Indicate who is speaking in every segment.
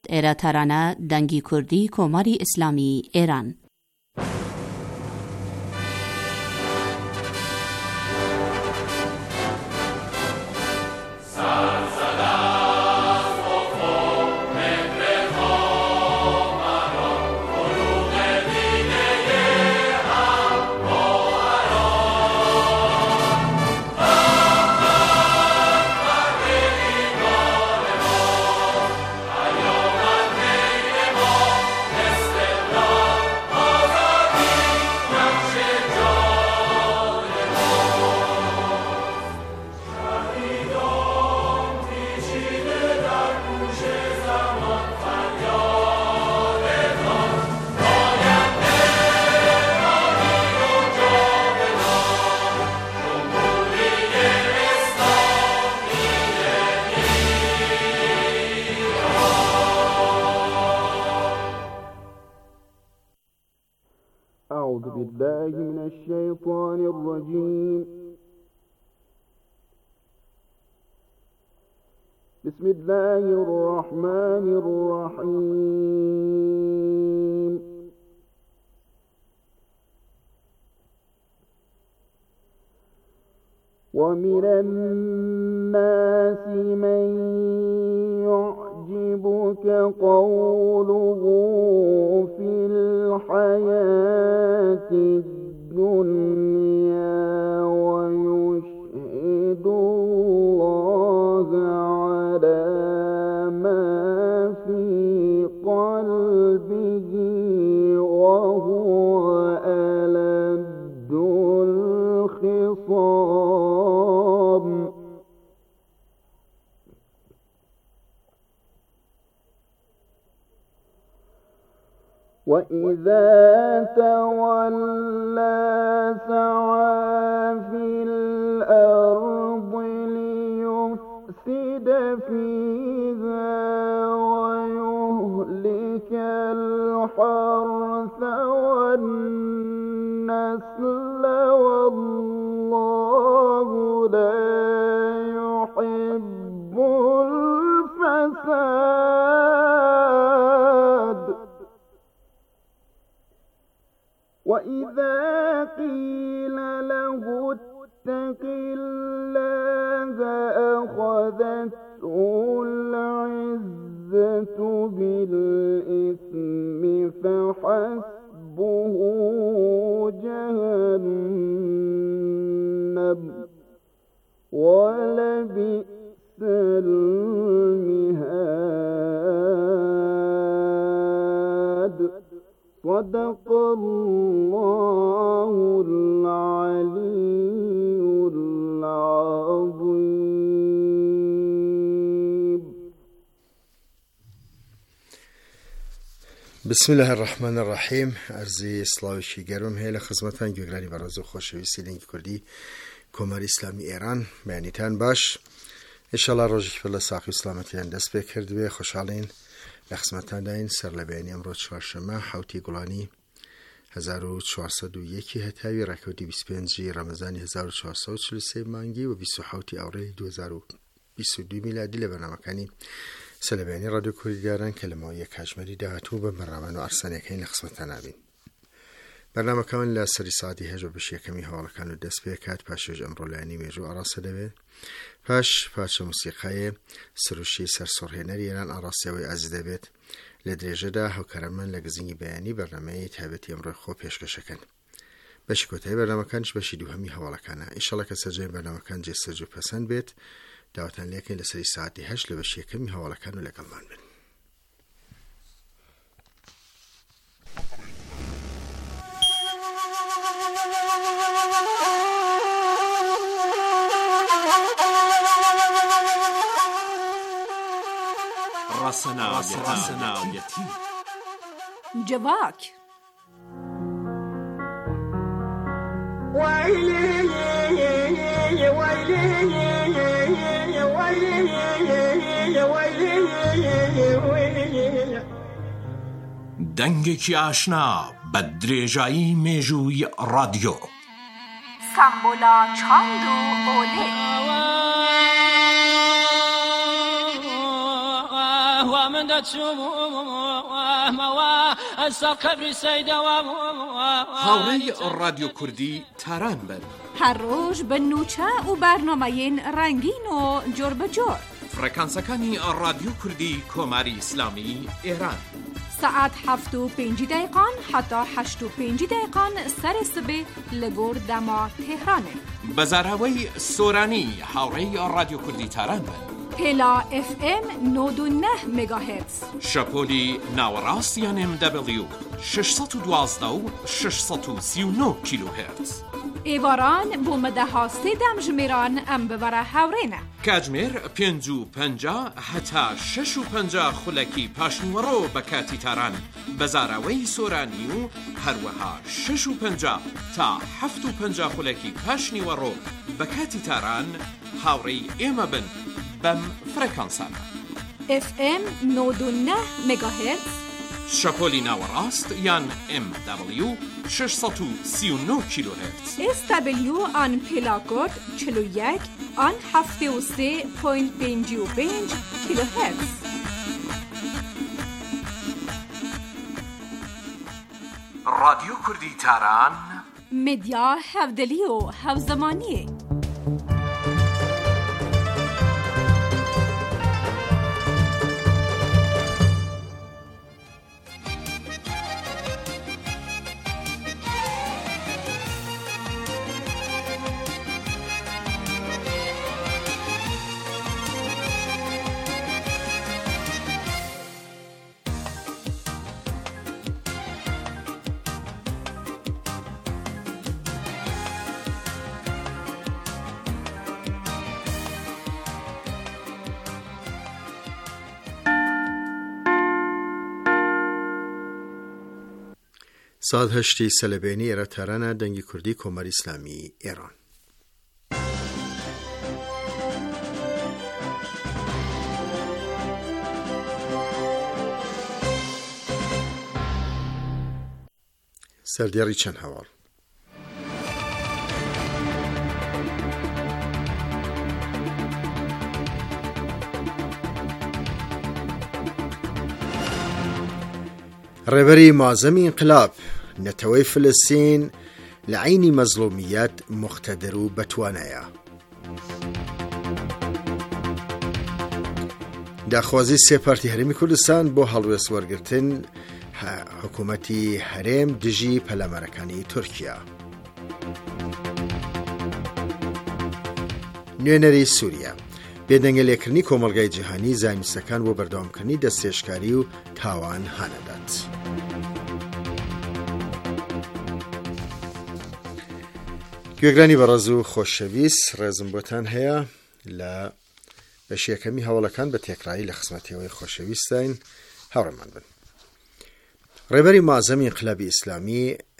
Speaker 1: ایراترانا دنگی کردی کماری اسلامی ایران.
Speaker 2: أعوذ بالله من الشيطان الرجيم. بسم الله الرحمن الرحيم. ومن الناس من يعجبك قوله في الحياة الدنيا ويشهد الله على ما في قلبه وهو ألد الخصام. وإذا تولى سعى في الأرض ليفسد فيها ويهلك الحرث والنسل والله لا يحب الفساد. وإذا قيل له اتق الله أخذته العزة بالإثم فحسبه جهنم ولبئس المهاد. صدق الله العلي العظيم.
Speaker 3: بسم الله الرحمن الرحیم. عرضی سلاوشی گرم هیل خدمتان گوگرانی برازو خوشویستی لینک کردی کمر اسلامی ایران معنیتان باش. انشالله روزی که الله ساقی سلامتیان دست بکرد و خوشحالین لخدمتان داین سر لبینی امروز چهارشنبه حوتی گلانی 1401 هتاوی رکودی 25 رمضان 1443 مانگی و 27 آوریل 2022 میلادی لبرنامه‌کانی سلبیانی رادیو کوردستان کلمه یک کشمری دهاتو به برنامه و ارسانه که این خدمتتان آبین. برنامه کامل لسری ساعتی هجو بشی کمی حوالا کانو دست بیکات پاشوج امرولانی میجو آراسه دوید پاش موسیقای سروشی سرسرهنری ایران آراسه و عزیز دوید لدرجه ده هوکرمان لگزینی بیانی برنامه تهبتی امروی خوب پیشکش کن. بشی کتای برنامه کانش بشی دو همی حوالا کانه. انشالله که سجای برنامه کان جه سجو پسند بید دعوتان لیکن لسری ساعتی هشت لبشی کمی حوالا کانو لگلمان بین.
Speaker 4: راسناویتی
Speaker 5: جواک
Speaker 4: دنگێکی ئاشنا بە درێژایی مێژووی رادیۆ
Speaker 5: سامبولا چاند و ئۆلێ
Speaker 4: هاوڕێی ڕادیۆ کوردی تاران بن.
Speaker 5: هەر ڕۆژ بە نوچە و بەرنامەیەن ڕەنگین و جۆر بەجۆر.
Speaker 4: فرەکانسەکانی ڕادیۆ کوردی کۆماری ئیسلامی ئێران.
Speaker 5: سعات 7:05 حتا 8:05 سەر سبێ لە گۆر دەما تێهرانێ.
Speaker 4: بەزاراوەی سۆرانی هاوڕێی ڕادیۆ کوردی تاران بن.
Speaker 5: پێلا FM 99 مگاهرتز.
Speaker 4: شەپۆلی ناوەڕاستیان MW 612 و 639 کیلوهرتز.
Speaker 5: ئێواران بۆ مەدەها سێدەم ژمێران ئەم ببەرە هاوڕێنە.
Speaker 4: کاتژمێر 5:50 هەتا 6:50 خولەکی پاشنیوەڕۆ بە کاتی تاران بەزاراوەی سۆرانی و هەروەها 6:50 تا 7:50 خولەکی پاشنیوەڕۆ بە کاتی تاران هاوڕێی ئێمە بن بەم فرەکانسانە.
Speaker 5: FM 99 مگاهرتز.
Speaker 4: شەپۆلی ناوەڕاست یان MW 639 کیلوهرتز.
Speaker 5: SW آن پێلاکۆد 41 آن 73.55 کیلوهرتز.
Speaker 4: رادیۆ کوردی تاران
Speaker 5: مدیا هەودەلی و هەوزەمانیە.
Speaker 3: ساد هەشتی سەلەبێنی ئێرە تارانە دەنگی کوردی کۆماری ئیسلامی ئێران. سەردێڕی چەند هەواڵ. ڕێبەری معزەمی ئینقلاب نەتەوەی فلەستین لە عینی مەزلومیەت مختەدر و بەتوانەیە. داخوازی سێ پارتی هەرێمی کوردستان بۆ هەڵوێست وەرگرتن حکوومەتی هەرێم دژی پەلامارەکانی تورکیا. نوێنەری سووریا بێدەنگە لێکردنی کۆمەڵگای جیهانی زانیستەکان بۆ بەردەوامکردنی دەستێشکاری و تاوان هەنەدات. گوێگرانی بەڕێز و خۆشەویست، ڕێزم بۆتان هەیە لە بەشیەکەمی هەوڵەکان بە تێکرایی لە خزمەتیەوەی خۆشەویستین هاوڕێمان بن. ڕێبەری معزەمی ئینقلابی ئیسلامی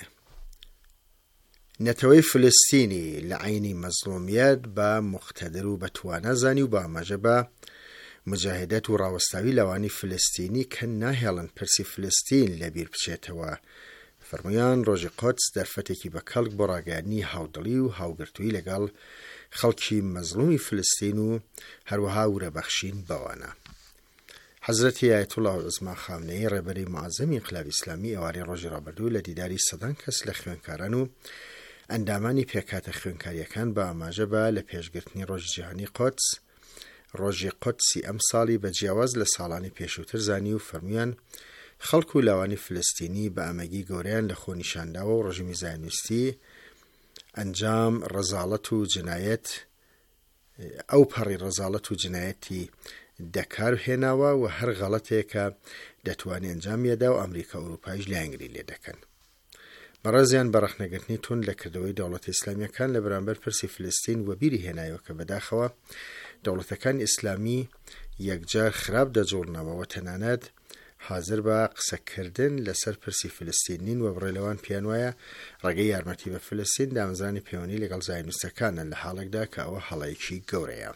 Speaker 3: نەتەوەی فلەستینی لە عینی مەزلومیەت بە مختەدر و بەتوانە زانی و بە ئاماژە بە مجاهدەت و ڕاوەستاوی لەوانی فلەستینی کە ناهێڵن پرسی فلەستین لەبیر بچێتەوە. فەرموویان ڕۆژی قودس دەرفەتێکی بە کەڵک بۆ ڕاگەیاندنی هاودڵی و هاوگرتووی لەگەڵ خەڵکی مەزلومی فلەستین و هەروەها ورەبەخشین بەوانە. حەزرەتی ئایەتوڵڵاه العوزما خامنەیی ڕێبەری معزەمی ئینقلابی ئیسلامی ئێوارەی ڕۆژی ڕابردوو لە دیداری سەدان کەس لە خوێندکاران و ئەندامانی پێکاتە خوێندکاریەکان بە ئاماژە بە لە پێشگرتنی ڕۆژی جیهانی قودس ڕۆژی قودسی ئەم ساڵی بە جیاواز لە ساڵانی پێشووتر زانی و فەرموویان خەڵک و لاوانی فلەستینی بە ئەمەگی گەورەیان لە خۆنیشانداوە و ڕژیمی زایۆنیستی ئەنجام ڕەزاڵەت و جنایەت ئەو پەڕی ڕەزاڵەت و جنایەتی دەکار هێناوە و هەر غەڵەتێکە دەتوانێت ئەنجامیەدا و ئەمریکا و ئەوروپایش لایەنگری لێ دەکەن. بەڕێزیان بە ڕەخنەگرتنی تون لە کردەوەی دەوڵەتە ئیسلامیەکان لە بەرامبەر پرسی فلەستین و بیری هێنایەوە کە بەداخەوە دەوڵەتەکانی ئیسلامی یەکجار خراپ دەجوڵنەوە و تەنانەت حاضر بە قسەکردن لەسەر پرسی فلەستین نین و بڕێلەوان پێیان وایە ڕێگەی یارمەتی بە فلەستین دامەزرانی پەیوەندی لەگەڵ زایۆنیستەکانە لە حاڵێکدا کە ئەوە هەڵەیەکی گەورەیە.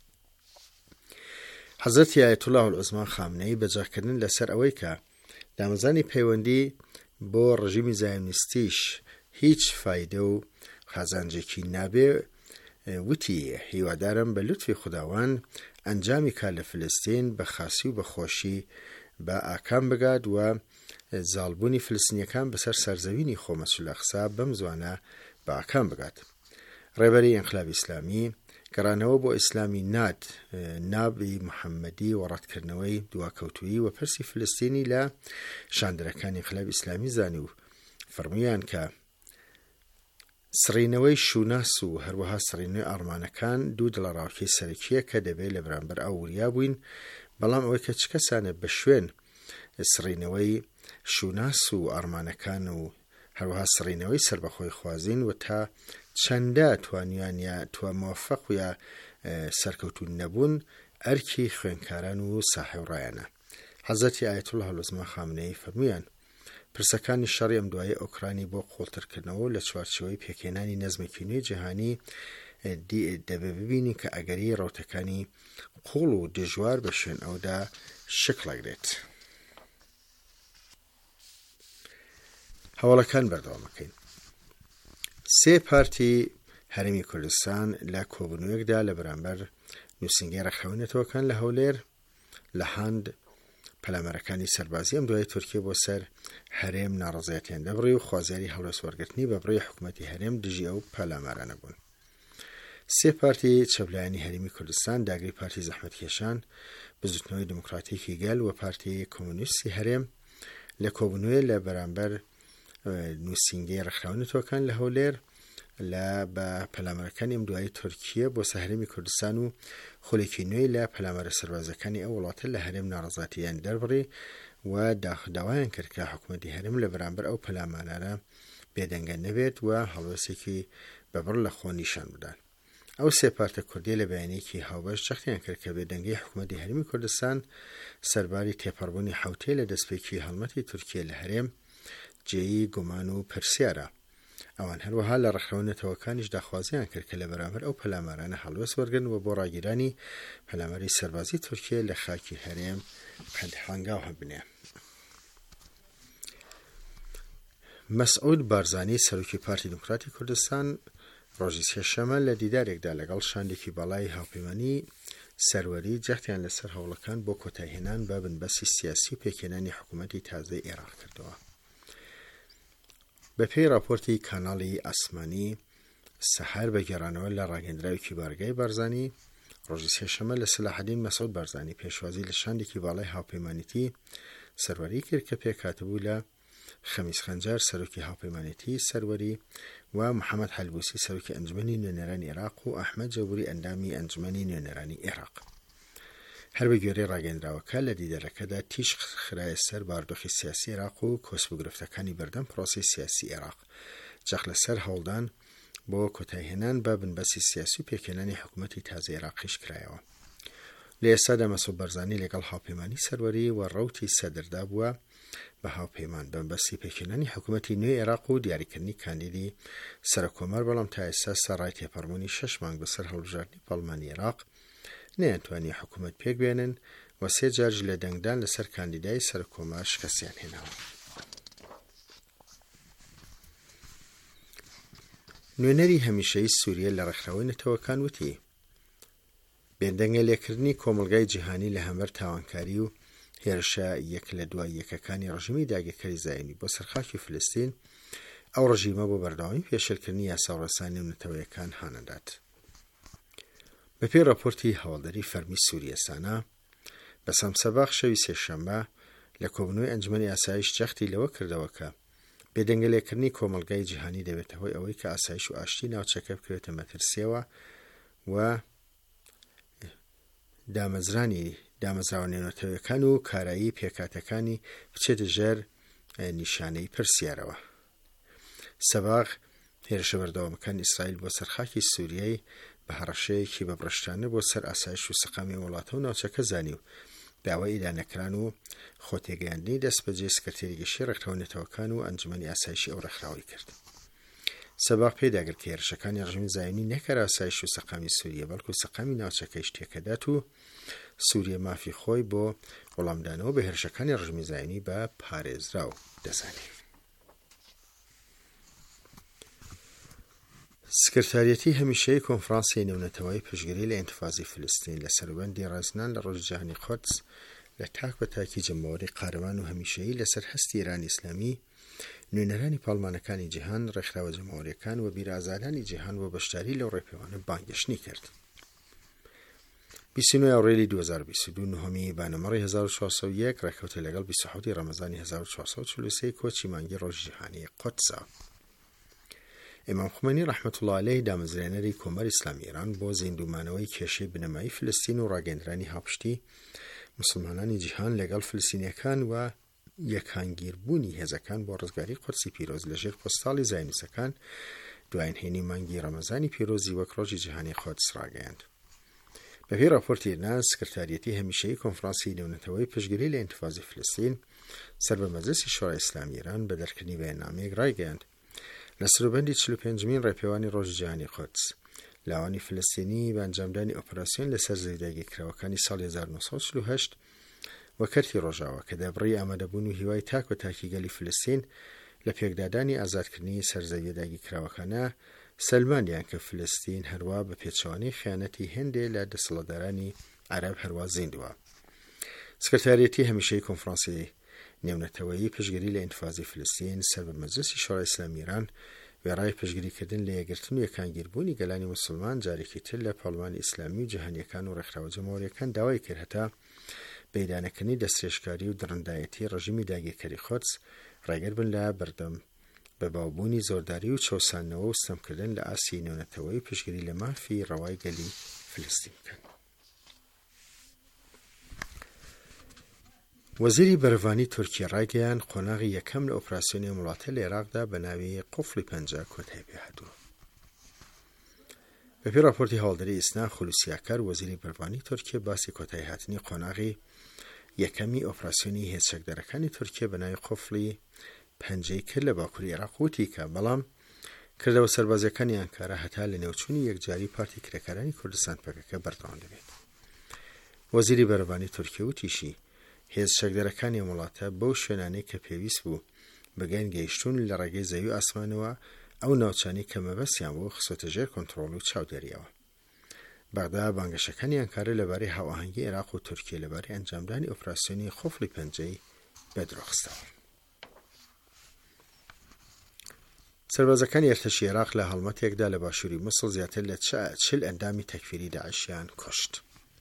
Speaker 3: حەزرەتی ئایەتوڵڵاه العوزما خامنەیی بەجاکردن لەسەر ئەوەی کە دامەزانی پەیوەندی بۆ ڕژیمی زایۆنیستیش هیچ فایدە و خازانجێکی نابێ، وتی هیوادارم بە لوتفی خوداوند ئەنجامی کار لە فلەستین بە خاسی و بەخۆشی بە ئاکام بگات و زاڵبوونی فلستینیەکان بەسەر سەرزەوینی خۆ مەسجد ئەقسا بەم زوانە بە ئاکام بگات. ڕێبەری ئینقلابی ئیسلامی گەڕانەوە بۆ ئیسلامی نابی محەممەدی و ڕەتکردنەوەی دواکەوتویی و پرسی فلستینی لە شاندەرەکانی ئینقلابی ئیسلامی زانی و فەرموویان کە سڕینەوەی شوناس و هەروەها سڕینەوەی ئارمانەکان دوو دڵەڕاوکەی سەرەکیە کە دەبێت لە بەرامبەر ئەو وریا بووین، بەڵام ئەوەی کە چ کەسانە بە شوێن سڕینەوەی شوناس و ئارمانەکان و هەروەها سڕینەوەی سربەخۆی خوازین و تا چەندە توانیان یا موفق و یا سەرکەوتون نەبوون ئەرکی خوێنکاران و ساحێوڕایانە. حەزەتی ئایەتوڵڵاه هەڵوزما خامنەیی فەرموویان پرسەکانی شەڕی ئەم دوایە ئۆکرانی بۆ قوڵترکردنەوە لە چوارچەوەی پێکهێنانی نەزمێکی نوێی جیهانی دەبێ ببینی کە ئەگەری ڕەوتەکانی قوڵ و دژوار بە شوێن ئەودا شکڵەگرێت. هەوڵەکان بەردەوامەکەین. 3 پارتی هەرێمی کوردستان لە کۆبوونەوەیەکدا لە بەرامبەر نووسینگەی ڕەخراونەتەوەکان لە هەولێر لە هاند پەلامەرەکانی سەربازی ئەم دوای تورکیە بۆ سەر هەرێم ناڕەزایەتیان دەبڕی و خوازیاری هەڵوێسوەرگرتنی بە بڕێی حکوومەتی هەرێم دژی ئەو پەلامارانە بوون. 3 پارتی چەپلایانی هەرێمی کوردستان داگری پارتی زەحمەتکێشان بزوتنەوەی دموکراتیکی گەل و پارتی کۆمونیستی هەرێم لە کۆبوونەوەی لە بەرامبەر نووسینگەی ڕەخراونەتەوەکان لە هەولێر لە بە پەلامەرەکانی ئەم دوای تورکیە بۆ سەر هەرێمی کوردستان و خولێکی نوێی لە پەلامەرە سەربازەکانی ئەو وڵاتە لە هەرێم ناڕەزایەتیان دەربڕی و داوایان کرد کە حکوومەتی هەرێم لە بەرامبەر ئەو پەلامانانە بێدەنگە نەبێت و هەڵوێستێکی بەبڕ لە خۆ نیشان بدان. ئەو 3 پارتە کوردی لە بەیانێکی هاوبەش جەختیان کرد کە بێدەنگی حکوومەتی هەرێمی کوردستان سەرباری تێپەڕبوونی حوتێ لە دەستپێکی هەڵمەتی تورکیە لە هەرێم جێی گومان و پرسیارە. ئەوان هەروەها لە ڕەخراونەتەوەکانیش داخوازیان کرد کە لە بەرامبەر ئەو پەلامارانە هەڵوێست وەرگن و بۆ ڕاگیرانی پەلاماری سەربازی تورکیە لە خاکی هەرێم هەنگاو هەبنێ. مەسعود بارزانی سەرۆکی پارتی دموکراتی کوردستان ڕۆژی سێشەمە لە دیدارێکدا لەگەڵ شاندێکی بەڵای هاوپەیمانی سەروەری جەختیان لەسەر هەوڵەکان بۆ کۆتایهێنان بە بنبەستی سیاسی و پێکهێنانی حکوومەتی تازەی عێراق کردەوە. بەپێی راپۆرتی کاناڵی ئاسمانی سەحار بە گێڕانەوە لە ڕاگەندراوێکی بارگای بارزانی ڕۆژی سێشەمە لە سەلاحەدین مەسعود بارزانی پێشوازی لە شاندێکی باڵای هاوپەیمانیتی سەروەری کرد کە پێکاتبوو لە خەمیس خەنجار سەرۆکی هاوپەیمانیتی سەروەری و محەممەد حەلبوسی سەرۆکی ئەنجومەنی نوێنەرانی عێراق و ئەحمەد جەبوری ئەندامی ئەنجومەنی نوێنەرانی عێراق. هەر بە گوێرەی ڕاگەندراوەکە لە دیدارەکەدا تیش خرایە سەر باردۆخی سیاسی عێراق و کۆسبگرفتەکانی بەردەم پرۆسی سیاسی عێراق جەخت لەسەر هەوڵدان بۆ کۆتایهێنان بە بنبەستی سیاسی و پێکهێنانی حکوومەتی تازەی عێراقیش کرایەوە. لە ئێستادا مەسعود بارزانی لەگەڵ هاوپەیمانی سەروەری و ڕەوتی سەدردا بووە بە هاوپەیمان بەبەستی پێکهێنانی حکوومەتی نوێی عێراق و دیاریکردنی کاندیدی سەرۆکۆمەر، بەڵام تا ئێستا سەرڕای تێپەڕبوونی 6 مانگ بەسەر هەڵبژاردننی پەڵمانی عێراق نەیانتوانی حکوومەت پێک بێنن و 3 جارج لە دەنگدان لەسەر کاندیدای سەرۆکۆمەر شکستیان هێناوە. نوێنەری هەمیشەی سووریە لە ڕێکخراوەی وتی بێدەنگە لێکردنی کۆمەڵگای جیهانی لە هەمەر تاوانکاری و هێرشە یەک لە دوای یەکەکانی ڕژیمی داگیرکەری زایینی بۆ سەرخاکی فلستین ئەو ڕژیمە بۆ بەردەوامی پێشێلکردنی یاساڕەسانی نەتەوەیەکان هانەدات. بەپێی راپۆرتی هەواڵدەری فەرمی سووریە سانە بە سەمسەباخ شەوی سێشەممە لە کۆبوونەوەی ئەنجومەنی ئاسایش جەختی لەوە کردەوە کە بێدەنگە لێکردنی کۆمەڵگای جیهانی دەبێتە هۆی ئەوەی کە ئاسایش و ئاشتی ناوچەکە بکرێتە مەترسیەوە و دامەزراوە و کارایی پێکاتەکانی بچێتە ژێر نیشانەی پرسیارەوە. سەباغ هێرشە بەردەوامەکان ئیسرائیل بۆ سەرخاکی سووریای بە هەڕەشەیەکی بەبڕشتانە بۆ سەر ئاسایش و سەقامی وڵاتە و ناوچەکە زانی و داوای ئیدانەکران و خۆتێگەیاندنی دەستبەجێ سکرتێری گەشتی ڕێکخراونەتەوەکان و ئەنجومەنی ئاسایشی ئەو ڕێکخراوی کرد. سەباغ پێداگرت کە هێرشەکانی ڕژیمی زایینی نەکەر ئاسایش و سەقامی سووریە بەڵکو سەقامی ناوچەکەیش تێکەدات و سووریە مافی خۆی بۆ وەڵامدانەوە بە هێرشەکانی ڕژیمی زایینی بە پارێزراو دەزانێت. سکرتاریەتی هەمیشەی کۆنفرانسی نێونەتەوەی پشتگیری لە ئینتیفاضی فلستین لە سەروبەندی ڕێزنان لە ڕۆژی جیهانی قودس لە تاک بە تاکی جەمەوەری قارەمان و هەمیشەیی لەسەر هەستی ئێرانی ئیسلامی نوێنەرانی پاڵمانەکانی جیهان ڕێکخراوە جەمەوەریەکان و بیرئازادانی جیهان بۆ بەشداری لەو ڕێپەیوانە بانگەشتنی کرد. 29 ئەوڕێلی 2022 نهۆمی بانەمەڕی 1401 ڕێکەوتە لەگەڵ 27 ڕەمەزانی 1443 کۆچی مانگی ڕۆژی جیهانی قودسە. ئیمام خومینی ڕەحمەتوڵڵاه عەلەیه دامەزرێنەری کۆمەری ئیسلامی ئێران بۆ زیندومانەوەی کێشەی بنەمایی فلستین و ڕاگەیاندنی هاوپشتی مسلمانانی جیهان لەگەڵ فلستینیەکان و یەکانگیربوونی هێزەکان بۆ ڕزگاری قودسی پیرۆز لەژێر پۆستاڵی زایونیستەکان دوایینهێنی مانگی ڕەمەزانی پیرۆزی وەک ڕۆژی جیهانی قودس ڕاگەیاند. بەپێی راپۆرتی ئێرنا سکرتاریەتی هەمیشەیی کۆنفرانسی نێونەتەوەی پشتگیری لە ئینتیفاضی فلستین سەر بە مەجلیسی شۆڕای ئیسلامی ئێران بە دەرکردنی بەیاننامەیەک ڕایگەیاند لە سەروبەندی 45مین ڕێپەیوانی ڕۆژی جیهانی قودس لاوانی فلستینی بە ئەنجامدانی ئۆپراسیۆن لەسەر زەویداگیرکراوەکانی ساڵی 1948 وەکەرتی ڕۆژاوە کە دەبڕی ئامادەبوون و هیوای تاک بە تاکی گەلی فلستین لە پێکدادانی ئازادکردنی سەرزەویە داگیرکراوەکانە سەلمانیان کە فلستین هەروە بە پێچەوانەی خیانەتی هێندێ لە دەسەڵاتدارانی عەرەب هەروە زیندووە. سکرتاریەتی هەمیشەیی کۆنفرانسی نێونەتەوەیی پشتگیری لە ئینتیفاضی فلستین سەر بە مەجلیسی شۆڕای ئیسلامی ئێران وێڕای پشتگیریکردن لە یەکگرتن و یەکانگیربوونی گەلانی موسڵمان جارێکی تر لە پاڵمانی ئیسلامی و جیهانیەکان و ڕێکخراوە جەمهوریەکان داوای کرد هەتا بەیدانەکردنی دەستێشکاری و دڕندایەتی ڕژیمی داگیرکەری قودس ڕێگەر بن لە بەردەم بەباوبوونی زۆرداری و چەوسانەوە و ستەمکردن لە ئاسی نێونەتەوەی پشتگیری لە مافی ڕەوای گەلی فلستین بکەن. وەزیری بەرەڤانی تورکیا ڕایگەیاند قۆناغی یەکەم لە ئۆپراسیۆنی وڵاتە لە عێراقدا بە ناوی قوفڵی پەنجا کۆتایی پێهاتووە. بەپێی راپۆرتی هەواڵدەری ئیسنا خولوسیاکار وەزیری بەرەڤانی تورکیا باسی کۆتایی هاتنی قۆناغی یەکەمی ئۆپراسیۆنی هێزچەکدەرەکانی تورکیا بە ناوی قوفڵی پەنجەی کرد لە باکووری عێراق وتی کە بەڵام کردەوە سەربازەکانی ئەنکارا هەتا لە نێوچوونی یەکجاری پارتی کرێکارانی کوردستان پەکەکە بەردەوام دەبێت. وەزیری بەرەڤانی تورکیا وتیشی هێز چەکدەرەکانی وڵاتە بەو شوێنانەی کە پێویست بوو بەگەن گەیشتون لە ڕێگەی زەوی ئاسمانەوە ئەو ناوچانی کە مەبەستیان بۆ خستۆتە ژێر کۆنتڕۆڵ و چاودێریەوە. بەغدا بانگەشەکانی ئەنکارە لەبارەی هاوئاهەنگی عێراق و تورکیا لەبارەی ئەنجامدانی ئۆپراسیۆنی قوفڵی پەنجەی بەدرۆخستەوە. سەربازەکانی ئەرتەشی عێراق لە هەڵمەتێکدا لە باشووری موسڵ زیاتر لە 40 ئەندامی تەکفیری داعشیان کوشت.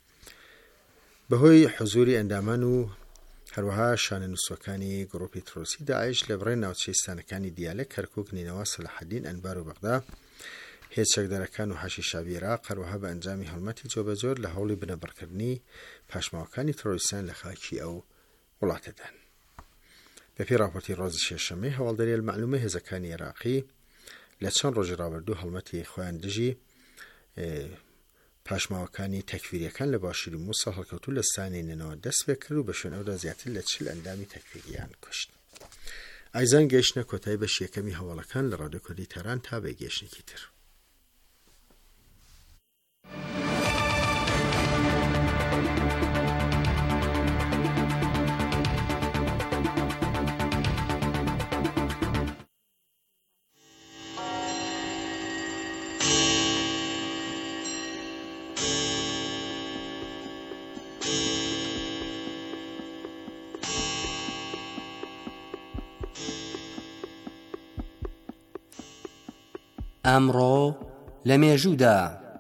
Speaker 3: بەهۆی حوزوری ئەندامان و هەروەها شانە نووسەکانی گڕۆپی ترۆسی داعش لە بڕێ ناوچەیستانەکانی دیالە کەرکوک نینەوە سەلاحەدین ئەنبار و بەغدا هێز چەکدەرەکان و حەشیشابی عێراق هەروەها بە ئەنجامی هەڵمەتی جۆبەجۆر لە هەوڵی بنەبڕکردنی پاشماوەکانی ترۆریستان لە خاکی ئەو وڵاتەدان. بەپێی راپۆرتی ڕۆژی شێشەمەی هەواڵدەری المەعلومە هێزەکانی عێراقی لە چەند ڕۆژی ڕابردوو هەڵمەتی خۆیان دژی پاشماوەکانی تەکفیریەکان لە باشووری موسڵ هەڵکەوتوو لە ستانێنەوە دەست پێ کرد و بە شوێنەوەدا زیاتر لە 40 ئەندامی تەکفیریان کوشت. ئایزان گەیشتنە کۆتایی بەشی یەکەمی هەواڵەکان لە ڕادیۆ کوردی تەران تا بە گەیشتێکی تر.
Speaker 6: ئەمڕۆ لە مێژوودا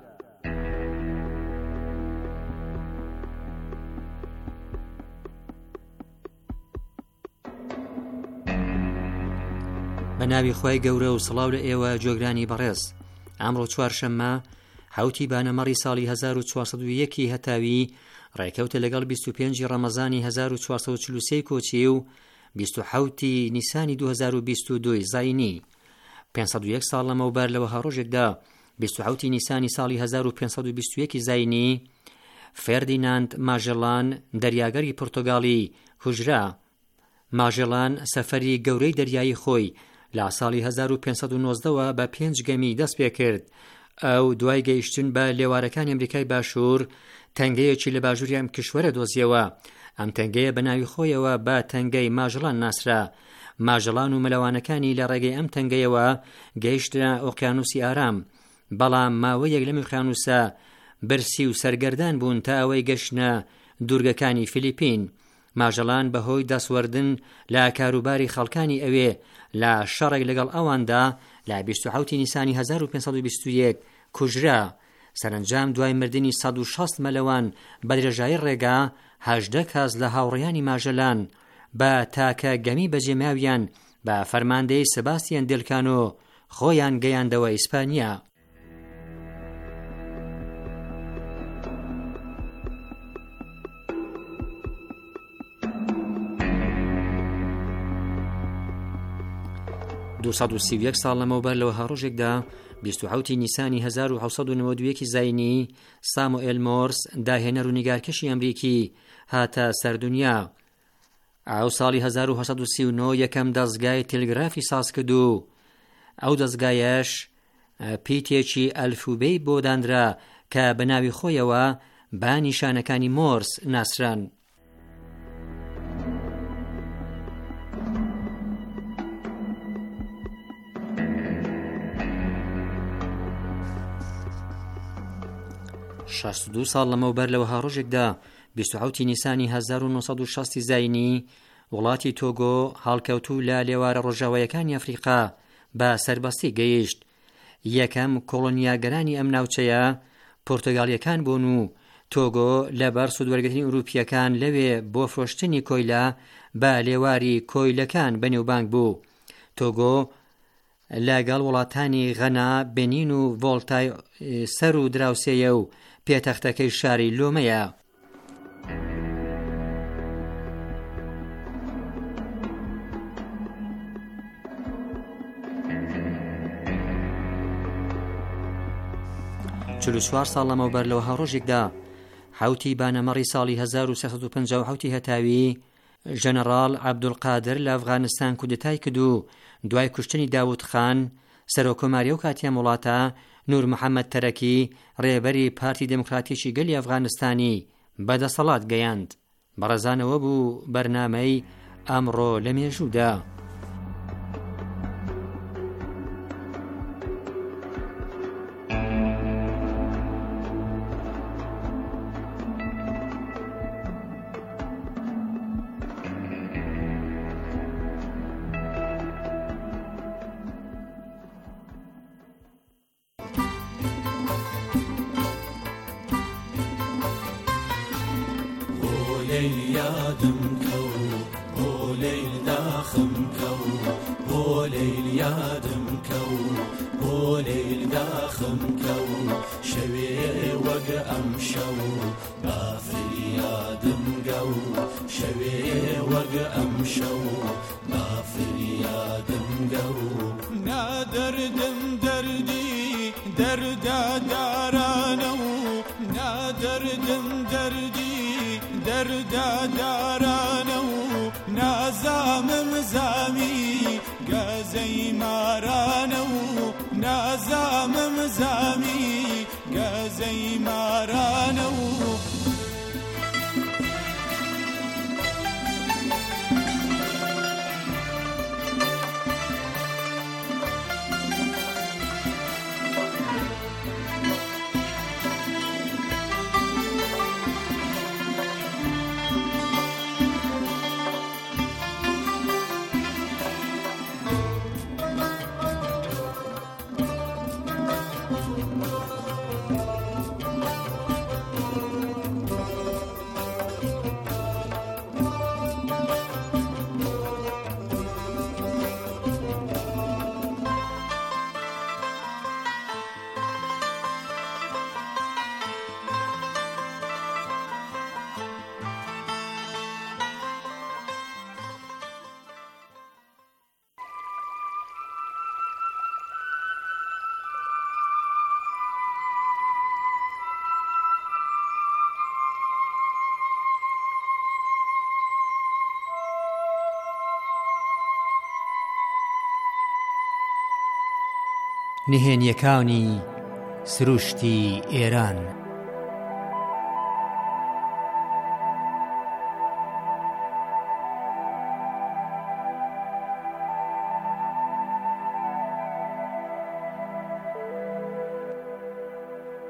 Speaker 6: بە ناوی خۆی گەورە و سڵاو لە ئێوە جۆگرانی بەڕێز. ئەمڕۆ چوارشەممە حوتی بانەمەڕی ساڵی 1401 هەتاوی ڕێکەوتە لەگەڵ 25 ڕەمەزانی 1443 کۆچی و 27 نیسانی 2022 زاینی 501 ساڵ لەمەوبەر لەوە هەڕۆژێکدا 27 نیسانی ساڵی 1521 زاینی فێردیناند ماژێڵان دەریاگەری پورتۆگاڵی کوژرا. ماژێڵان سەفەری گەورەی دەریایی خۆی لە ساڵی 1519 بە 5 گەمی دەست پێ کرد. ئەو دوای گەیشتن بە لێوارەکانی ئەمریکای باشوور تەنگەیەکی لە باژووری ئەم کشوەرە دۆزیەوە. ئەم تەنگەیە بە ناوی خۆیەوە بە تەنگەی ماژەڵان ناسرا. ماژەڵان و مەلەوانەکانی لە ڕێگەی ئەم تەنگەیەوە گەیشتە ئۆقیانوسی ئارام، بەڵام ماوەیەک لەم ئۆقیانوسە برسی و سەرگەردان بوون تا ئەوەی گەشتنە دوورگەکانی فیلیپین. ماژەڵان بەهۆی دەسوەردن لە کاروباری خەڵکانی ئەوێ لە شەڕێک لەگەڵ ئەواندا لە 27 نیسانی 1521 کوژرا. سەرنجام دوای مردنی 160 مەلەوان بە درێژایی ڕێگا 18 کەس لە هاوڕێیانی ماژەلان بە تاکە گەمی بەجێماویان بە فەرماندەی سەباستیان دێلکانۆ خۆیان گەیاندەوە ئیسپانیا. دو سەد و 31 ساڵ لەمەوبەر لەوە هەڕۆژێکدا 27 نیسانی 1992 زاینی ساموئێل مۆرس داهێنەر و نیگارکەشی ئەمریکی هاتە سەردونیا. ئەو ساڵی 1939 یەکەم دەستگای تێلگرافی ساز کرد و ئەو دەستگایەش پیتێکی ئەلفوبەی بۆ دانرا کە بە ناوی خۆیەوە با نیشانەکانی مۆرس ناسران. شەست و 2 ساڵ لەمەوبەر لەوە هاڕۆژێکدا 27 نیسانی 1960 زاینی وڵاتی تۆگۆ هەڵکەوتوو لە لێوارە ڕۆژاوایەکانی ئەفریقا بە سەربەستی گەیشت. یەکەم کۆڵۆنیاگەرانی ئەم ناوچەیە پۆرتۆگالیەکان بوون و تۆگۆ لەبەر سوودوەرگرتنی ئوروپیەکان لەوێ بۆ فرۆشتنی کۆیلا بە لێواری کۆیلەکان بەنێوبانگ بوو. تۆگۆ لەگەڵ وڵاتانی غەنا، بێنین و ڤۆڵتای سەر و دراوسێیە و پێتەختەکەی شاری لۆمەیە. چل و 4 ساڵ لەمەوبەر لەوە هەڕۆژێکدا حوتی بانەمەڕی ساڵی 1357 هەتاوی ژەنەڕاڵ عەبدولقادر لە ئەفغانستان کودتای کرد و دوای کوشتنی داوود خان سەرۆکۆماری و کاتیان وڵاتە نور محەممەد تەرەکی ڕێبەری پارتی دموکراتیکی گەلی ئەفغانستانی بەدەسەڵات گەیاند. بەڕێزانەوە بوو بەرنامەی ئەمڕۆ لە مێژوودا.
Speaker 7: یادم کو بۆ لەیل داخم کو بۆ لەیل یادم کو بۆ لەیل داخم کو شەوێ وەک ئەم شەو با فریادم گەو شەوێ وەک ئەم شەو با فریادم گەو نادەردم دەردی دەردا دارانە و نادەردم دەردی دەردا دارانە و نازامم زامی گەزەی مارانە و نازامم زامی گەزەی مارانە و
Speaker 6: نهێنیەکانی سروشتی ئێران.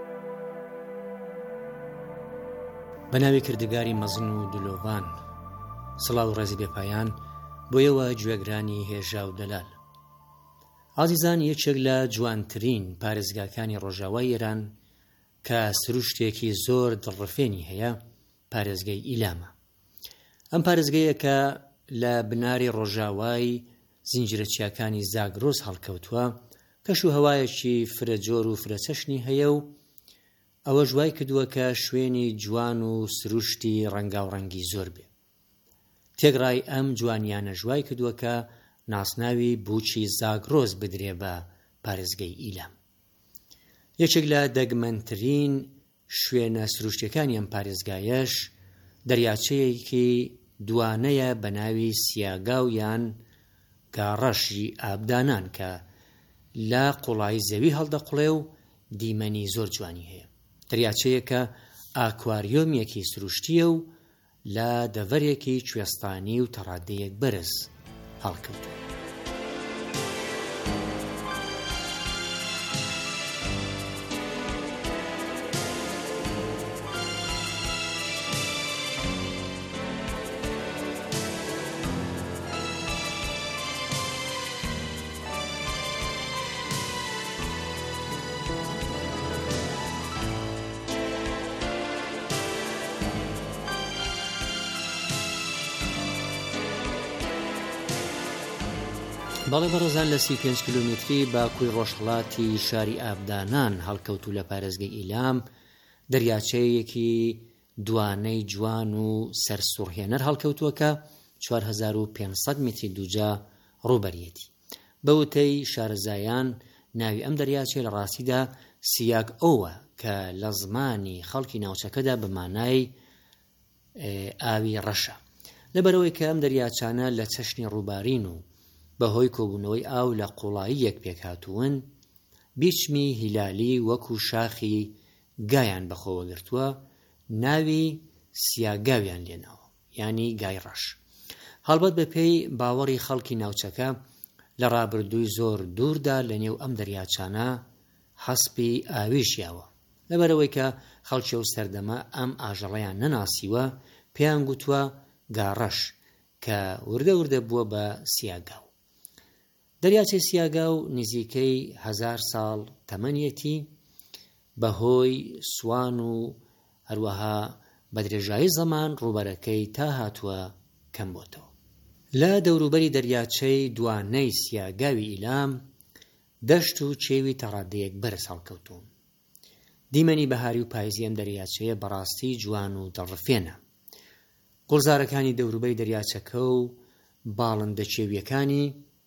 Speaker 8: بەناوی کردگاری مەزن و دلۆڤان
Speaker 6: سڵاو و ڕێزی بێپایان بۆیەوە گوێگرانی هێژا و دەلال. عازیزان، یەکێک لە جوانترین پارێزگاکانی ڕۆژاوای ئێران کە سروشتێکی زۆر دڵڕفێنی هەیە پارێزگای ئیلامە. ئەم پارێزگایە کە لە بناری ڕۆژاوای زنجیرە چیاکانی زاگرۆس هەڵکەوتووە، کەش و هەوایەکی فرەجۆر و فرەچەشنی هەیە و ئەوە ژوای کردووە کە شوێنی جوان و سروشتی ڕەنگاوڕەنگی زۆر بێ. تێگڕای ئەم جوانیانە ژوای کردووە کە ناسناوی بووچی زاگرۆس بدرێ بە پارێزگای ئیلام. یەکێک لە دەگمەنترین شوێنە سروشتەکانی ئەم پارێزگایەش دەریاچەیەکی دوانەیە بە ناوی سیاگاو یان گاڕەشی ئابدانان کە لە قوڵای زەوی هەڵدەقڵێ و دیمەنی زۆر جوانی هەیە. دەریاچەیە کە ئاکواریۆمیەکی سروشتیە و لە دەڤەرێکی کوێستانی و تەڕادەیەک بەرز هەڵکەوتووە. بەڵێ بەڕێزان، لە 35 کیلومتری باکووری ڕۆژهەڵاتی شاری ئابدانان هەڵکەوتوو لە پارێزگای ئیلام دەریاچەیەکی دوانەی جوان و سەرسوڕهێنەر هەڵکەوتووە کە 4500 متری دووجا ڕووبەریەتی. بەوتەی شارەزایان ناوی ئەم دەریاچەیە لە ڕاستیدا سیاگ ئەوە کە لە زمانی خەڵکی ناوچەکەدا بە مانای ئاوی ڕەشە، لەبەرەوەی کە ئەم دەریاچانە لە چەشنی ڕووبارین و بەهۆی کۆبوونەوەی ئاو لە قوڵایی یەک پێکهاتوون، بیچمی هیلالی وەکو شاخی گایان بەخۆوە گرتووە، ناوی سیاگاویان لێنەوە، یعنی گای ڕەش. هەڵبەت بە پێی باوەڕی خەڵکی ناوچەکە لە ڕابردووی زۆر دووردا لە نێو ئەم دەریاچانە حەسبی ئاویشیاوە، لەبەرەوەی کە خەڵکی و سەردەمە ئەم ئاژەڵەیان نەناسیوە، پێیان گوتووە گاڕەش کە وردە وردە بووە بە سیاگاو. دەریاچەی سیاگاو نزیکەی 1000 ساڵ تەمەنیەتی، بەهۆی سوان و هەروەها بە درێژایی زەمان ڕووبەرەکەی تا هاتووە کەم بۆتەوە. لە دەوروبەری دەریاچەی دوانەی سیاگاوی ئیلام دەشت و چێوی تەڕادەیەک بەرز هەڵکەوتوون. دیمەنی بەهاری و پاییزی ئەم دەریاچەیە بەڕاستی جوان و دڵڕفێنە. گوڵزارەکانی دەوروبەری دەریاچەکە و باڵندە چێویەکانی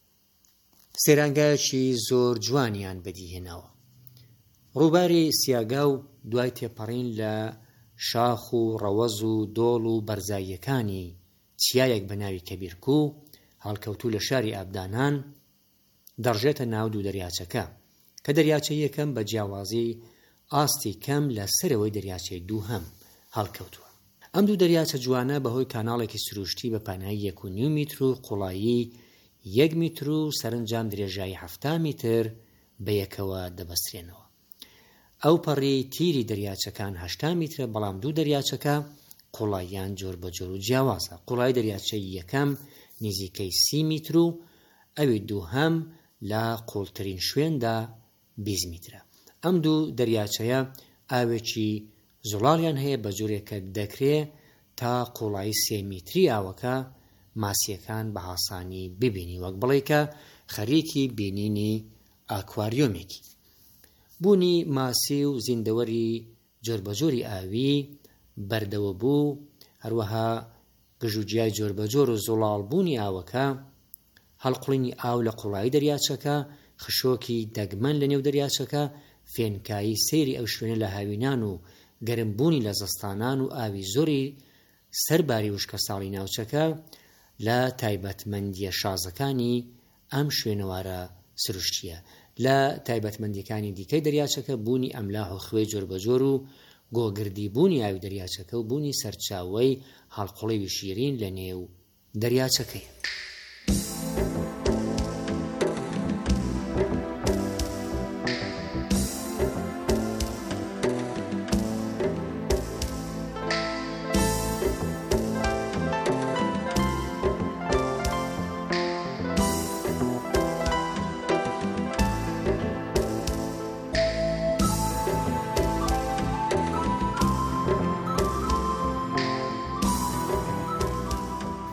Speaker 6: سێرانگایەکی زۆر جوانیان بەدیهێناوە. ڕووباری سیاگاو دوای تێپەڕین لە شاخ و ڕەوەز و دۆڵ و بەرزاییەکانی چیایەک بە ناوی کەبیرکو هەڵکەوتوو لە شاری ئابدانان دەڕژێتە ناو دوو دەریاچەکە کە دەریاچەی یەکەم بە جیاوازی ئاستی کەم لە سەرەوەی دەریاچەی دووهەم هەڵکەوتووە. ئەم دوو دەریاچە جوانە بەهۆی کاناڵێکی سروشتی بە پانایی 1.5 میتر و قوڵایی 1 میتر و سەرنجام درێژایی 7 میتر بەیەکەوە دەبەسترێنەوە. ئەو پەڕی تیری دەریاچەکان 8 میترە، بەڵام دوو دەریاچەکە قوڵاییان جۆر بە جۆر و جیاوازە. قوڵای دەریاچەی یەکەم نزیکەی 30 میتر و ئەوی دووهەم لە قوڵترین شوێندا 20 میترە. ئەم دوو دەریاچەیە ئاوێکی زوڵاڵیان هەیە بە جۆرێکە دەکرێت تا قوڵایی 3 میتری ئاوەکە ماسیەکان بە هاسانی ببینی، وەک بڵێ کە خەریکی بینینی ئاکواریۆمێکی. بوونی ماسی و زیندەوەری جۆربەجۆری ئاوی بەردەوە بوو، هەروەها گژوجیای جۆربەجۆر و زوڵاڵبوونی ئاوەکە، هەڵقوڵینی ئاو لە قوڵایی دەریاچەکە، خشۆکی دەگمەن لە نێو دەریاچەکە، فێنکایی سەیری ئەو شوێنە لە هاوینان و گەرمبوونی لە زستانان و ئاوی زۆری سەرباری وشکە ساڵی ناوچەکە لە تایبەتمەندیە شازەکانی ئەم شوێنەوارە سروشتیە. لە تایبەتمەندیەکانی دیکەی دەریاچەکە بوونی ئەملاح و خوێ جۆربەجۆر و گۆگردی بوونی ئاوی دەریاچەکە و بوونی سەرچاوەی هەڵقوڵەوی شیرین لە نێو دەریاچەکەی.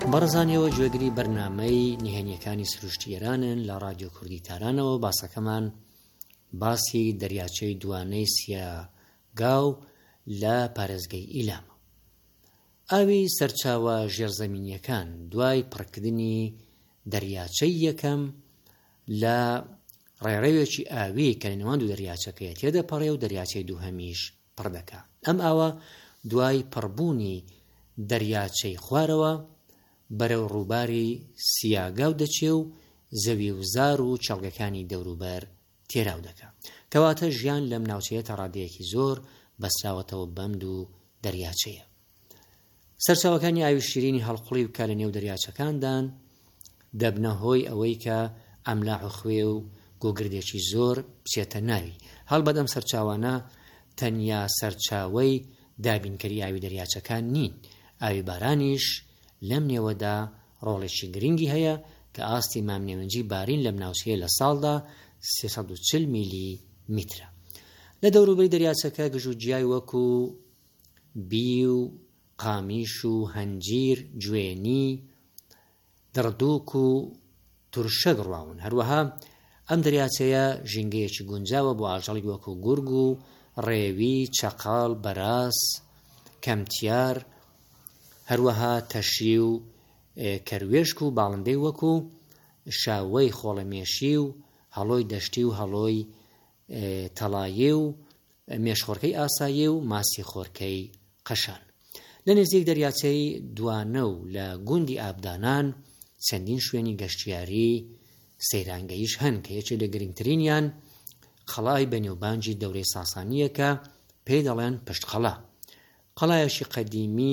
Speaker 6: بەڕزانیەوە گوێگری بەرنامەی نهێنیەکانی سروشتی ئێرانن لە رادیۆ کوردی تارانەوە. باسەکەمان باسی دەریاچەی دوانەی سیاگاو لە پارێزگای ئیلامە. ئاوی سەرچاوە ژێرزەمینیەکان دوای پڕکردنی دەریاچەی یەکەم لە ڕێڕەوێکی ئاوی کە نێوان دوو دەریاچەکەیە تێدەپەڕێ و دەریاچەی دووهەمیش پڕ دەکات. ئەم ئاوە دوای پڕبوونی دەریاچەی خوارەوە بەرەو ڕووباری سیاگاو دەچێ و زەوی وزار و چەڵگەکانی دەوروبەر تێراو دەکات. کەواتە ژیان لەم ناوچەیەتە ڕادەیەکی زۆر بەستراوەتەوە بەم دوو دەریاچەیە. سەرچاوەکانی ئاوی شیرینی هەڵقوڵی و کە لە نێو دەریاچەکاندان دەبنە هۆی ئەوەی کە ئەملاح و خوێ و گۆگردێکی زۆر بچێتە ناوی. هەڵبەت ئەم سەرچاوانە تەنیا سەرچاوەی دابینکەری ئاوی دەریاچەکان نین. ئاوی بارانیش لەم نێوەدا ڕۆڵێکی گرنگی هەیە کە ئاستی مامنێونجی بارین لەم ناوچەیە لە ساڵدا 340 میلی میترە. لە دەوروبەری دەریاچەکە گژوجیای وەکو بی و قامیش و هەنجیر، گوێنی، دڕدووک و تورشەک ڕواون. هەروەها ئەم دەریاچەیە ژینگەیەکی گونجاوە بۆ ئاژەڵی وەکو گورگ و ڕێوی، چەقاڵ، بەراس، کەمتیار، هەروەها تەشی و کەروێشک و باڵندەی وەکو شاوەی خۆڵەمێشی و هەڵۆی دەشتی و هەڵۆی تەڵایێ و مێشخۆرکەی ئاسایێ و ماسی خۆرکەی قەشان. لە نزیک دەریاچەی دوانە و لە گوندی ئابدانان چەندین شوێنی گەشتیاری سەیرانگەیش هەن کە یەکێ لە گرنگترینیان قەڵای بەنێوبانجی دەورەی ساسانیە کە پێی دەڵێن پشتقەڵا. قەڵایەکی قەدیمی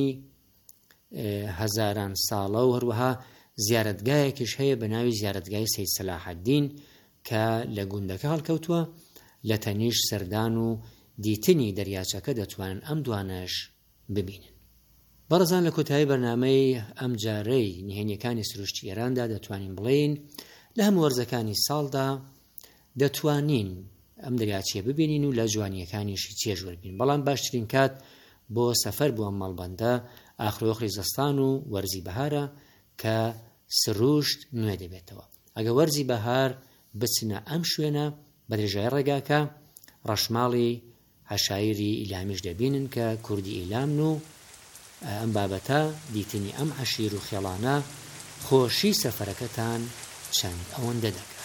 Speaker 6: هەزاران ساڵە و هەروەها زیارەتگایەکیش هەیە بە ناوی زیارەتگای سەید سەلاحەددین کە لە گوندەکە هەڵکەوتووە. لە تەنیش سەردان و دیتنی دەریاچەکە دەتوانن ئەم دوانەش ببینن. بەڕزان لە کۆتایی بەرنامەی ئەم جارەی نهێنیەکانی سروشتی ئێراندا دەتوانین بڵێین لە هەموو وەرزەکانی ساڵدا دەتوانین ئەم دەریاچەیە ببینین و لە جوانیەکانیشی چێژ وەربین. بەڵام باشترین کات بۆ سەفەر بۆ ئەم مەڵبەندە ئاخرۆخری زستان و وەرزی بەهارە کە سروشت نوێ دەبێتەوە. ئەگە وەرزی بەهار بچنە ئەم شوێنە بە درێژایی ڕێگاکە ڕەشماڵی عەشایری ئیلامیش دەبینن کە کوردی ئیلامن و ئەم بابەتە دیتنی ئەم عەشیر و خێڵانە خۆشی سەفەرەکەتان چەند ئەوەندە دەکات.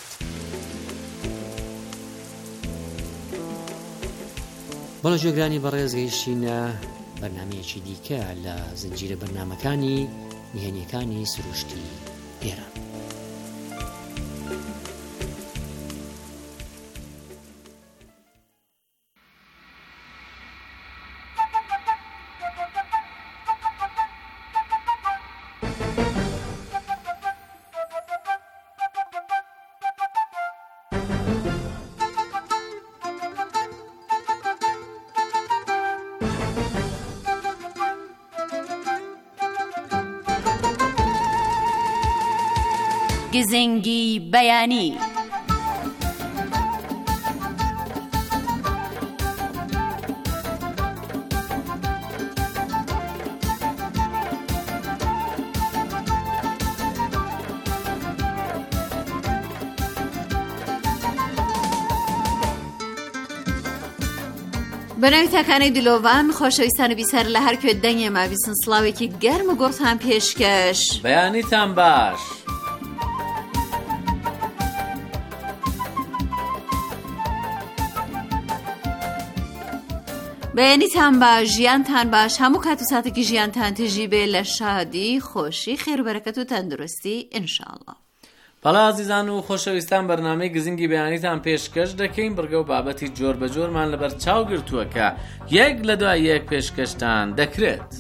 Speaker 6: بەڵە جێگرانی بەڕێز گەیشتینە بەرنامەیەکی دیکە لە زنجیرە بەرنامەکانی نهێنیەکانی سروشتی ئێران.
Speaker 1: گزنگی بەیانی.
Speaker 5: بەناوی تاکانەی دلۆڤان خۆشەویستان و بیسەر لە هەر کوێ دەنگێ مابیسن سڵاوێکی گەرم و گۆڕتان پێشکەش.
Speaker 8: بەیانیتان باش.
Speaker 5: بەیانیتان باش، ژیانتان باش، هەموو کات و ساتێکی ژیانتان تژی بێ لە شادی، خۆشی، خێر و بەرەکەت و تەندروستی ئینشاءڵڵا.
Speaker 8: بەڵا عزیزان و خۆشەویستان بەرنامەی گزنگی بەیانیتان پێشکەش دەکەین بڕگە و بابەتی جۆر بە جۆرمان لەبەر چاو گرتووە کە یەک لە دوای یەک پێشکەشتان دەکرێت.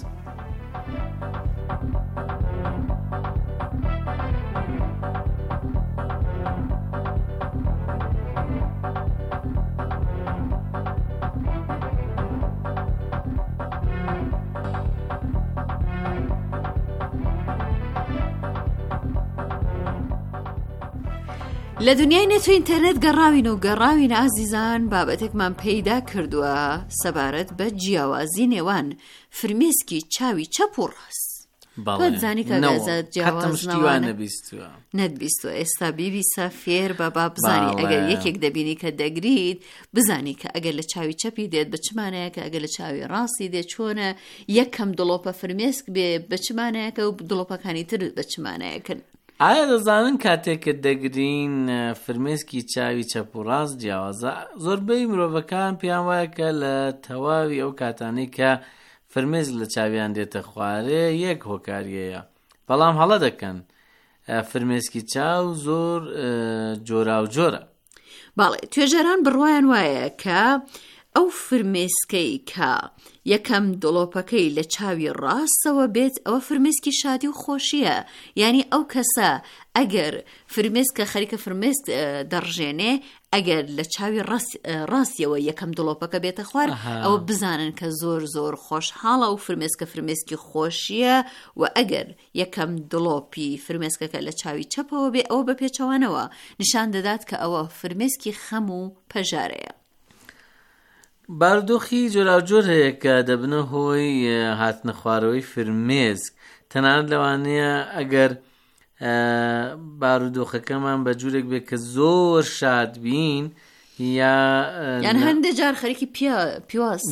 Speaker 5: لە دنیای نێت و ئینتەرنێت گەڕاوین ئازیزان بابەتێکمان پەیدا کردووە سەبارەت بە جیاوازی نێوان فرمێسکی چاوی چەپ و ڕاست. زانی کە گازات جیاوازنەوانە نەتبیستوە ئێستا بیبیسە فێر بە با بزانی ئەگەر یەکێک دەبینی کە دەگریت بزانی کە ئەگەر لە چاوی چەپی دێت بچمانەیە کە ئەگەر لە چاوی ڕاستی دێت چۆنە یەکەم دڵۆپە فرمێسک بێ بچمانەیە کە و دڵۆپەکانی تر بچمانەیەکن.
Speaker 8: ئایا دەزانن کاتێککە دەگرین فرمێسکی چاوی چەپ و ڕاست جیاوازە زۆربەی مرۆڤەکان پێیان وایە کە لە تەواوی ئەو کاتانەی کە فرمێسک لە چاویان دێتە خوارێ یەک هۆکاریەیە، بەڵام هەڵە دەکەن فرمێسکی چاو زۆر جۆرا و جۆرە.
Speaker 5: باڵێ توێژەران بڕوایان وایە کە ئەو فرمێسکەی کە یەکەم دڵۆپەکەی لە چاوی ڕاستەوە بێت ئەوە فرمێسکی شادی و خۆشیە، یعنی ئەو کەسە ئەگەر فرمێسکە خەریکە فرمێسک دەڕژێنێ ئەگەر لە چاوی ڕاستیەوە یەکەم دڵۆپەکە بێتە خوار ئەوە بزانن کە زۆر زۆر خۆشحاڵە و فرمێسکە فرمێسکی خۆشیە و ئەگەر یەکەم دڵۆپی فرمێسکەکە لە چاوی چەپەوە بێ ئەوە بە پێچەوانەوە نیشان دەدات کە ئەوە فرمێسکی خەم و پەژارەیە.
Speaker 8: بارودۆخی جۆراوجۆر هەیە کە دەبنە هۆی هاتنە خوارەوەی فرمێسک، تەنانەت لەوانەیە ئەگەر بارودۆخەکەمان بە جوورێک بێت کە زۆر شاد بین
Speaker 5: یان هەندێک جار خەریکی پیاس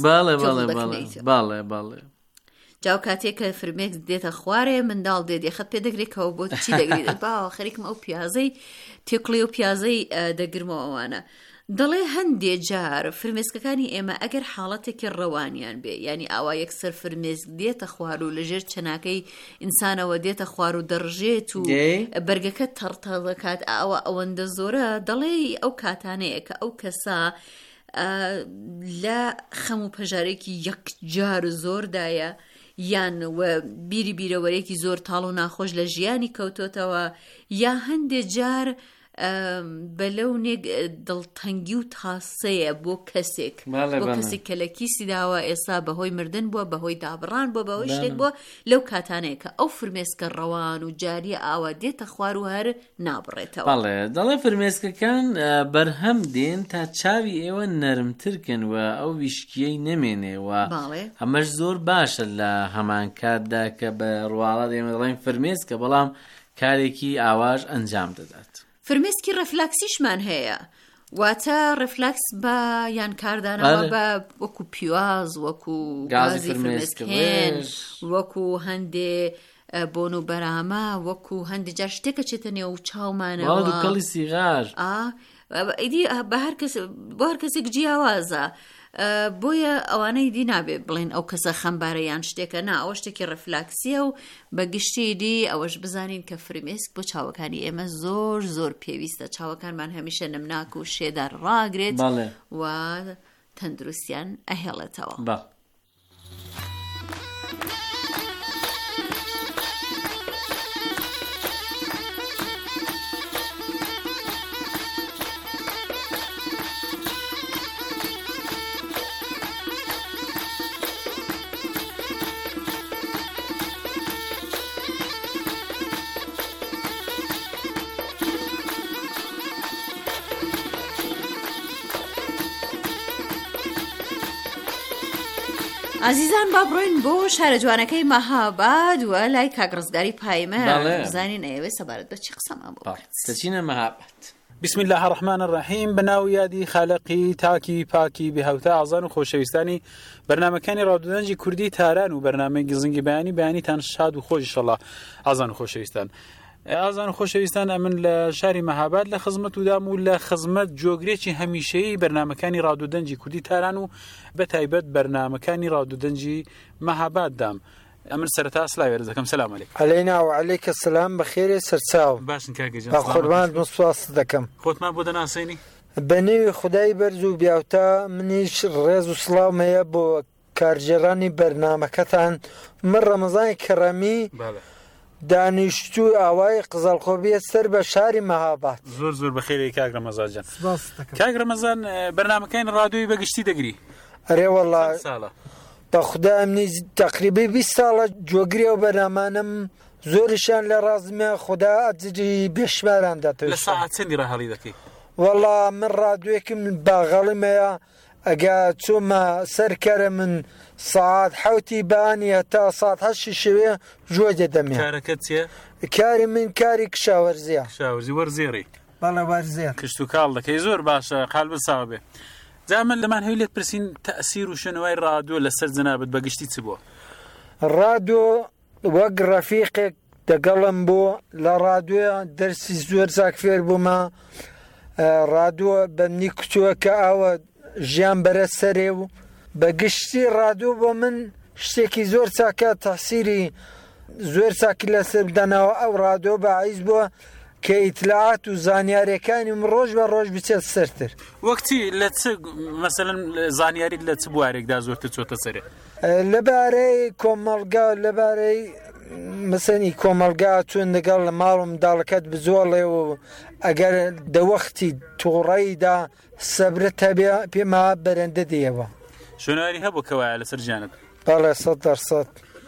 Speaker 8: باڵێ
Speaker 5: جاو کاتێک کە فرمێسک دێتە خوارێ منداڵ دێت یەخەت پێ دەگرێتەوە بۆ چی دەگریت باوە خەریکم ئەو پیازەی تێکڵی و پیازەی دەگرمەوە ئەوانە. دەڵێ هەندێک جار فرمێسکەکانی ئێمە ئەگەر حاڵەتێکی ڕەوانیان بێ یعنی ئاوا یەکسەر فرمێسک دێتە خوار و لەژێر چەناکەی ئینسانەوە دێتە خوار و دەڕژێت و بەرگەکە تەڕتەڵ دەکات ئاوا ئەوەندە زۆرە دەڵێ ئەو کاتانەیە کە ئەو کەسە لە خەم و پەژارێکی یەکجار زۆردایە یان بیری بیرەوەرێکی زۆر تاڵ و ناخۆش لە ژیانی کەوتۆتەوە یا هەندێک جار بەلەونێک دڵتەنگی و تاسەیە بۆ کەسێک کە لە کیسی داوە ئێستا بەهۆی مردن بووە بەهۆی دابڕان بۆ بەهۆی شتێک بووە لەو کاتانەیە کە ئەو فرمێسکە ڕەوان و جاریە ئاوا دێتە خوار و هەر نابڕێتەوە.
Speaker 8: دەڵێ فرمێسکەکان بەرهەم دێن تا چاوی ئێوە نەرمترکن و ئەو ویشکیەی نەمێنێەوە ئەمەش زۆر باشە لە هەمان کاتدا کە بە ڕواڵەت ئێمە دەڵێن فرمێسکە بەڵام کارێکی ئاواژ ئەنجام دەدات.
Speaker 5: فرمێسکی ڕفلاکسیشمان هەیە واتە ڕفلاکس بە یان کاردانەوە بە وەکو پیواز وەکو گازی فرمێسکێن وەکو هەندێ بۆن و بەرامە وەکو هەندێک جار شتێکە چێتە نێو چاومانەوە
Speaker 8: کەڵی سیغار
Speaker 5: ئیدی بە بۆ هەر کەسێک جیاوازە بۆیە ئەوانەی دی نابێ بڵێن ئەو کەسە خەمبارە یان شتێکە نا ئەوە شتێکی ڕفلاکسیە و بە گشتی دی ئەوەش بزانین کە فرمێسک بۆ چاوەکانی ئێمە زۆر زۆر پێویستە چاوەکانمان هەمیشە نەمناک و شێدار ڕاگرێت و تەندروستیان ئەهێڵێتەوە. عزیزان با بڕۆین بۆ شارە جوانەکەی مەهاباد و لای کاگڕزگاری پایمە بزانین ئێوە سەبارەت بە چی قسەمان بۆ
Speaker 8: دەچینە مەهاباد.
Speaker 9: بسم الله الرحمن الرحیم بەناو یادی خالقی تاکی پاکی بێهەوتە ئازان و خۆشەویستانی بەرنامەکانی ڕادودەنجی کوردی تاران و بەرنامەی گزنگی بەیانیتان شاد و خۆش ئینشەڵڵا. ئازان و خۆشەویستان ئازان و خۆشەویستان ئەمن لە شاری مەهاباد لە خزمەت ودام و لە خزمەت جۆگرێکی هەمیشەیی بەرنامەکانی ڕادودەنجی کوردی تاران و بە تایبەت بەرنامەکانی ڕادودەنجی مەهاباد دام. ئەمن سەرەتا سلاوی عەرز دەکەم. سەلام عەلەیکم.
Speaker 10: عەلەینا و عەلەیکە سەلام بەخێرێ سەرچاو.
Speaker 9: باشن کاکەجان.
Speaker 10: قوربان مسواس دەکەم.
Speaker 9: خۆتمان بۆ دەناسێنی؟
Speaker 10: بەنێوی خودای بەرز و بیاوتە منیش ڕێز و سڵاو هەیە بۆ کارژێڕانی بەرنامەکەتان. من ڕەمەزانی کەڕەمی دانیشتووی ئاوای قزەڵخۆبیە سەر بە شاری مەهاباد.
Speaker 9: زۆر زۆر بەخێرێ کاک ڕەمەزان جان. کاک ڕەمەزان بەرنامەکانی ڕادیۆیی بەگشتی دەگری؟
Speaker 10: ئەرێ وەڵڵا بەخدا ئەمنی تەقریبی 20 ساڵە جۆگری و بەرنامانم زۆریشان لە ڕازمە خوددا ئەجری بێشماران دەتەوێت.
Speaker 9: لە ساعات چەندی ڕاهەڵی دەکەی؟
Speaker 10: وەڵڵا من ڕادیۆیەکم باغەڵیمەیە ئەگا چوومە سەرکەرە من ساعات حوتی بەیانی هەتا ساعت هەشتی شەوێ ژۆ دەدەمێ.
Speaker 9: کارەکەت چییە؟
Speaker 10: کاری من کاری کشاوەرزیە.
Speaker 9: کشاوەرزی وەرزێڕی.
Speaker 10: بەڵێ وەرزێر.
Speaker 9: کشت و کاڵ دەکەی زۆر باشە قال بساوە بێ. جا من لەمان هەوی لێت پرسین تەئسیر و شنوای ڕادیۆ لەسەر جەنابەت بەگشتی چ بووە؟
Speaker 10: ڕادیۆ وەک ڕەفیقێک دەگەڵم بوو لە ڕادیۆ دەرسی زۆر چاک فێر بوومە. ڕادیۆ بە منی کچووە کە ئاوە ژیان بەرە سەرێ و بەگشتی ڕادیۆ بۆ من شتێکی زۆر چاکە تەسیری زۆر چاکی لەسەر بدەنەوە. ئەو ڕادیۆ بەعیز بووە کە ئیتلاعات و زانیاریەکانی من ڕۆژ بە ڕۆژ بچێت سەرتر.
Speaker 9: وەکتی لە چ مەسەلەن زانیاریت لە چ بوارێکدا زۆرتر چۆتە سەرێ؟
Speaker 10: لەبارەی کۆمەڵگا لەبارەی مەسەنی کۆمەلگا چون لەگەڵ لە ماڵ و منداڵەکەت بزۆڵێ و ئەگەر دەوەختی تووڕەیدا سەبرت هەبێ پێما بەرەندە دێەوە.
Speaker 9: شوێنواری هەبوو کەوایە لەسەر ژیانت؟
Speaker 10: بەڵێ 100%.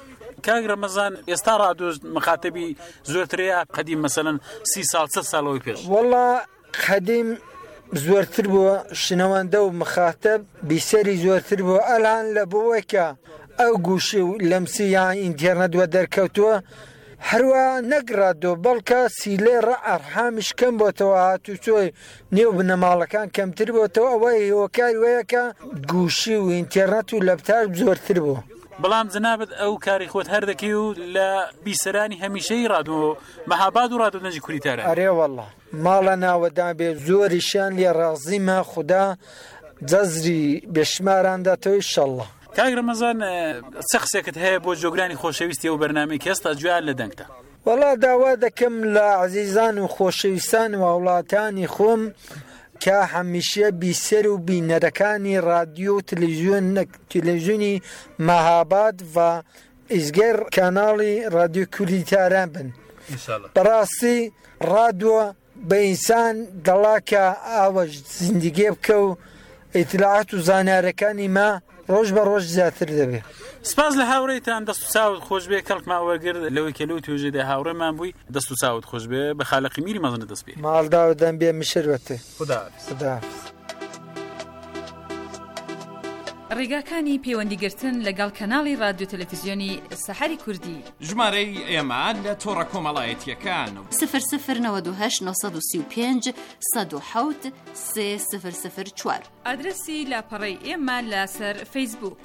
Speaker 9: کاک ڕەمەزان ئێستا ڕادیۆ مخاتەبی زۆرترەیە قەدیم مەسەلەن 30 ساڵ 40 ساڵەوەی پێش؟
Speaker 10: وەڵا قەدیم زۆرتر بووە شنەوەندە و مخاتەب بیسەری زۆرتر بووە. ئەلان لە بۆەوەی کە ئەو گوشی و لەمسی یان ئینتێرنەت وە دەرکەوتووە هەروە نەگراتەوە بەڵکە سیلێ ڕەحامیش کەم بۆتەوە هاتوو چۆی نێو بنەماڵەکان کەمتر بۆتەوە ئەوەی هۆکاری وەیەکە گوشی و ئینتێرنەت و لەپتاش زۆرتر بووە.
Speaker 9: بەڵام جنابەت ئەو کاری خۆت هەردەکەی و لە بیسەرانی هەمیشەی ڕادیۆ مەهاباد و ڕادیۆدەنجی کوردیتارە.
Speaker 10: ئەرێ وەڵڵا ماڵە ناوەدان بێ زۆریشیان لێ ڕازیمە خودا جەزری بێشمارانداتەوە ئینشەڵڵا.
Speaker 9: کاک ڕەمەزان چ قسێکت هەیە بۆ جۆگرانی خۆشەویستی و بەرنامەی کەستا گوێیان لە دەنگتە؟
Speaker 10: وەڵا داوا دەکەم لە عەزیزان و خۆشەویستان و وڵاتانی خۆم کە هەمیشە بیسەر و بینەرەکانی رادیۆ و تەلەڤیزیۆنی مەهاباد و ئیزگەر کاناڵی رادیۆ کوردیتاران بن. بەڕاستی رادیۆ بە ئینسان دەڵا کە ئاوە زیندگی بکە و ئیتلاعات و زانیارەکانی ما ڕۆژ بە ڕۆژ زیاتر دەبێت.
Speaker 9: سپاس لە هاوڕێیتان دەست و چاوت خۆش بێ کەڵکمان وەرگرت لەوەی کە لەو توێژێدا هاوڕێمان بووی دەست و چاوت خۆش بێ بە خاڵقی میری مەزنە دەست بێ
Speaker 10: ماڵداودەم بێ مشروەتێ
Speaker 9: خوداحافظ.
Speaker 11: ڕێگاکانی پەیوەندیگرتن لەگەڵ کەناڵی رادیۆ تەلەڤیزیۆنی سەحەری کوردی
Speaker 4: ژمارەی ئێمە لە تۆڕە کۆمەڵایەتیەکان
Speaker 1: 0092 935 107 3004
Speaker 11: ئادرسی لاپەڕەی ئێمە لەسەر فەیسبووک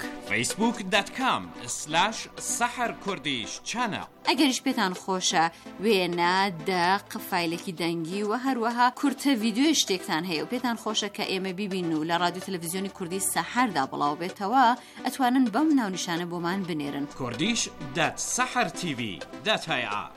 Speaker 4: facebook.com/saharkurdish-channel.
Speaker 1: ئەگەریش پێتان خۆشە وێنە دەق فایلێکی دەنگی و هەروەها کورتە ڤیدیۆ شتێکتان هەیە و پێتان خۆشە کە ئێمە بیبین و لە رادیۆ تەلەڤیزیۆنی کوردی سەحەردا بڵاو بێتەوە ئەتوانن بەم ناونیشانە بۆمان بنێرن
Speaker 4: kurdish.sahartv.ir.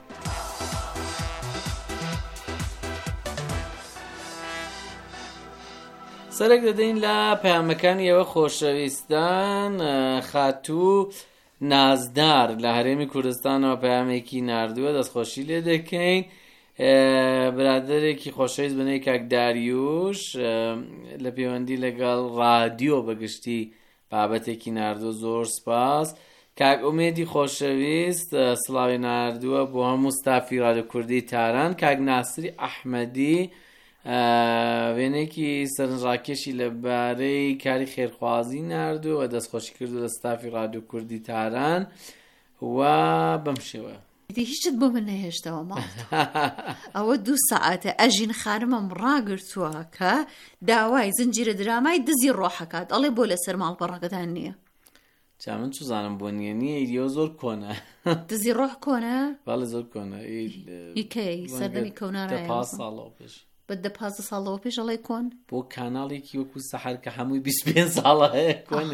Speaker 8: سەرێک دەدەین لە پەیامەکانی ئێوە خۆشەویستان. خاتوو نازدار لە هەرێمی کوردستانەوە پەیامێکی ناردووە دەستخۆشی لێ دەکەین. برادرێکی خۆشەویست بنەی کاک داریوش لە پەیوەندی لەگەڵ ڕادیۆ بەگشتی بابەتێکی ناردووە زۆر سپاس. کاک ئومێدی خۆشەویست سڵاوی ناردووە بۆ هەموو ستافی رادیۆ کوردی تاران. کاک ناسری ئەحمەدی وێنێکی سەرنجڕاکێشی لەبارەی کاری خێرخوازی ناردووە دەستخۆشی کردو لە ستافی رادیۆ کوردی تاران و بەم شێوە
Speaker 5: هیچت بۆ من نەهێشتەوە ماڵ ئەوە 2 ساعاتە ئەژین خانمم ڕاگرتووە کە داوای زنجیرە درامای دزی ڕۆحەکات ئەڵێ بۆ لەسەر ماڵپەڕەکەتان نییە.
Speaker 8: جا من چ زانم بۆ نییە نییە ئیدیۆ زۆر کۆنە
Speaker 5: دزی ڕۆح کۆنە؟
Speaker 8: باڵێ زۆر کۆنە
Speaker 5: ئیکەی سەردەمی کەونارایە
Speaker 8: 5 ساڵەوە پێش
Speaker 5: بەدە 5 ساڵەوە پێش ئەڵێ کۆن
Speaker 8: بۆ کاناڵێکی وەکو سەحەر کە هەمووی 25 ساڵە هەیە کۆنە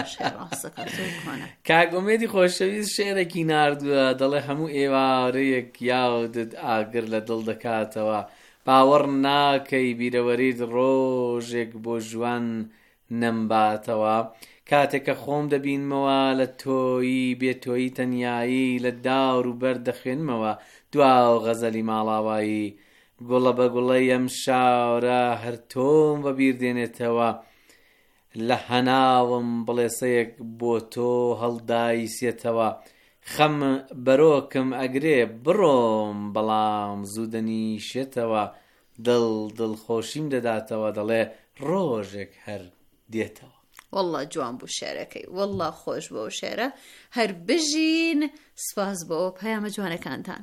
Speaker 8: کاگۆمێدی خۆشەویست شێرێکی ناردووە دەڵێ هەموو ئێوارەیەک یاودت ئاگر لە دڵ دەکاتەوە باوەڕ ناکەی بیرەوەریت ڕۆژێک بۆ ژوان نەمباتەوە کاتێکە خۆم دەبینمەوە لە تۆیی بێتۆیی تەنیایی لە داور و بەر دەخوێنمەوە دواو غەزەلی ماڵاوایی گوڵە بە گوڵەی ئەم شاورە هەر تۆم بەبیردێنێتەوە لە هەناوم بڵێسەیەک بۆ تۆ هەڵدایسێتەوە خەم بەرۆکم ئەگرێ بڕۆم بەڵام زوو دەنیشێتەوە دڵخۆشیم دەداتەوە دەڵێ ڕۆژێک هەر دێتەوە.
Speaker 5: والله جوان بوو شێرەکەی والله خۆش بۆ شێرە هەر بژین سپاس بۆ پەیامە جوانەکانتان.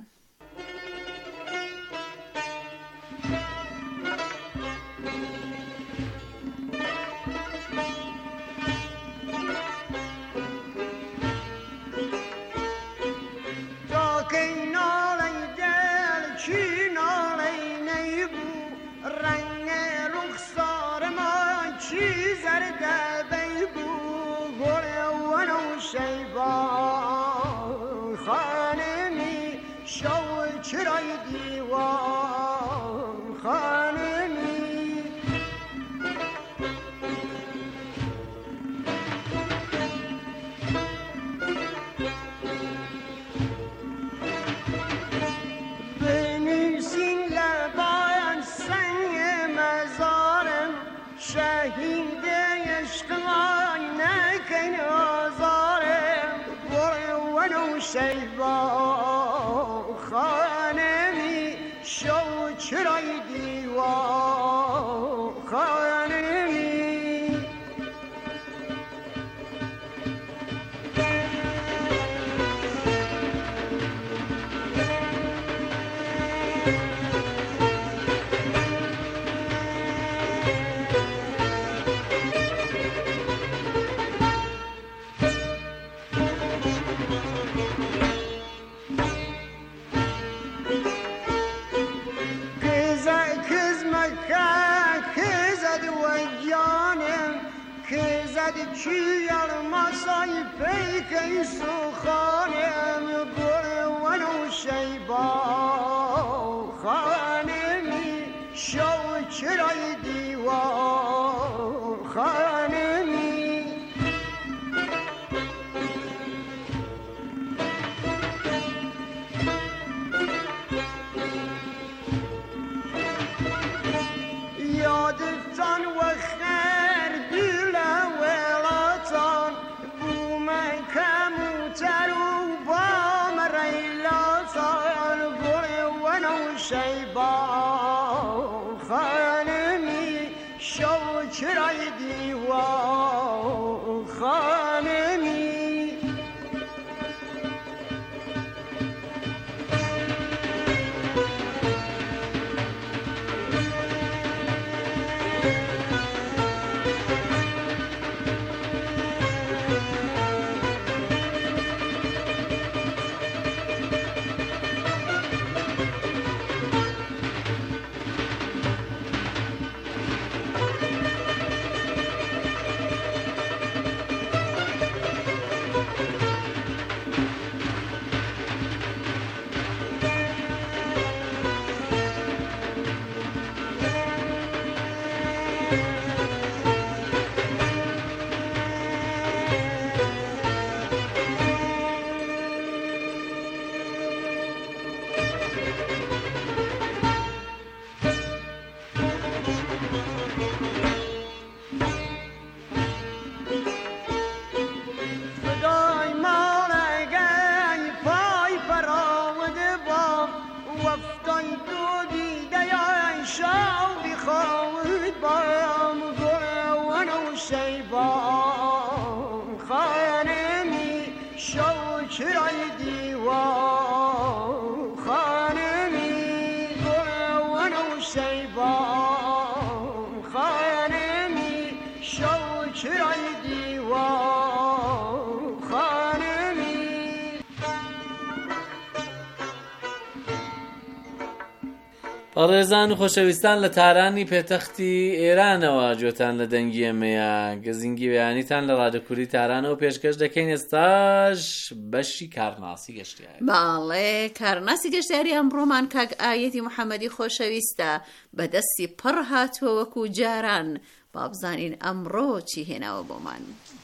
Speaker 8: ڕێزان و خۆشەویستان لە تارانی پێتەختی ئێرانەوە جۆتان لە دەنگی ئەمەیە گەزینگی بەیانیتان لە ڕادیۆکوردی تارانەوە پێشکەش دەکەین. ئێستاش بەشی کارناسی گەشتیاری.
Speaker 5: باڵێ کارناسی گەشتیاری ئەمڕۆمان کاک ئایەتی محەممەدی خۆشەویستە بەدەستی پڕ هاتووە وەکو جاران با بزانین ئەمڕۆ چی هێناوە بۆمان.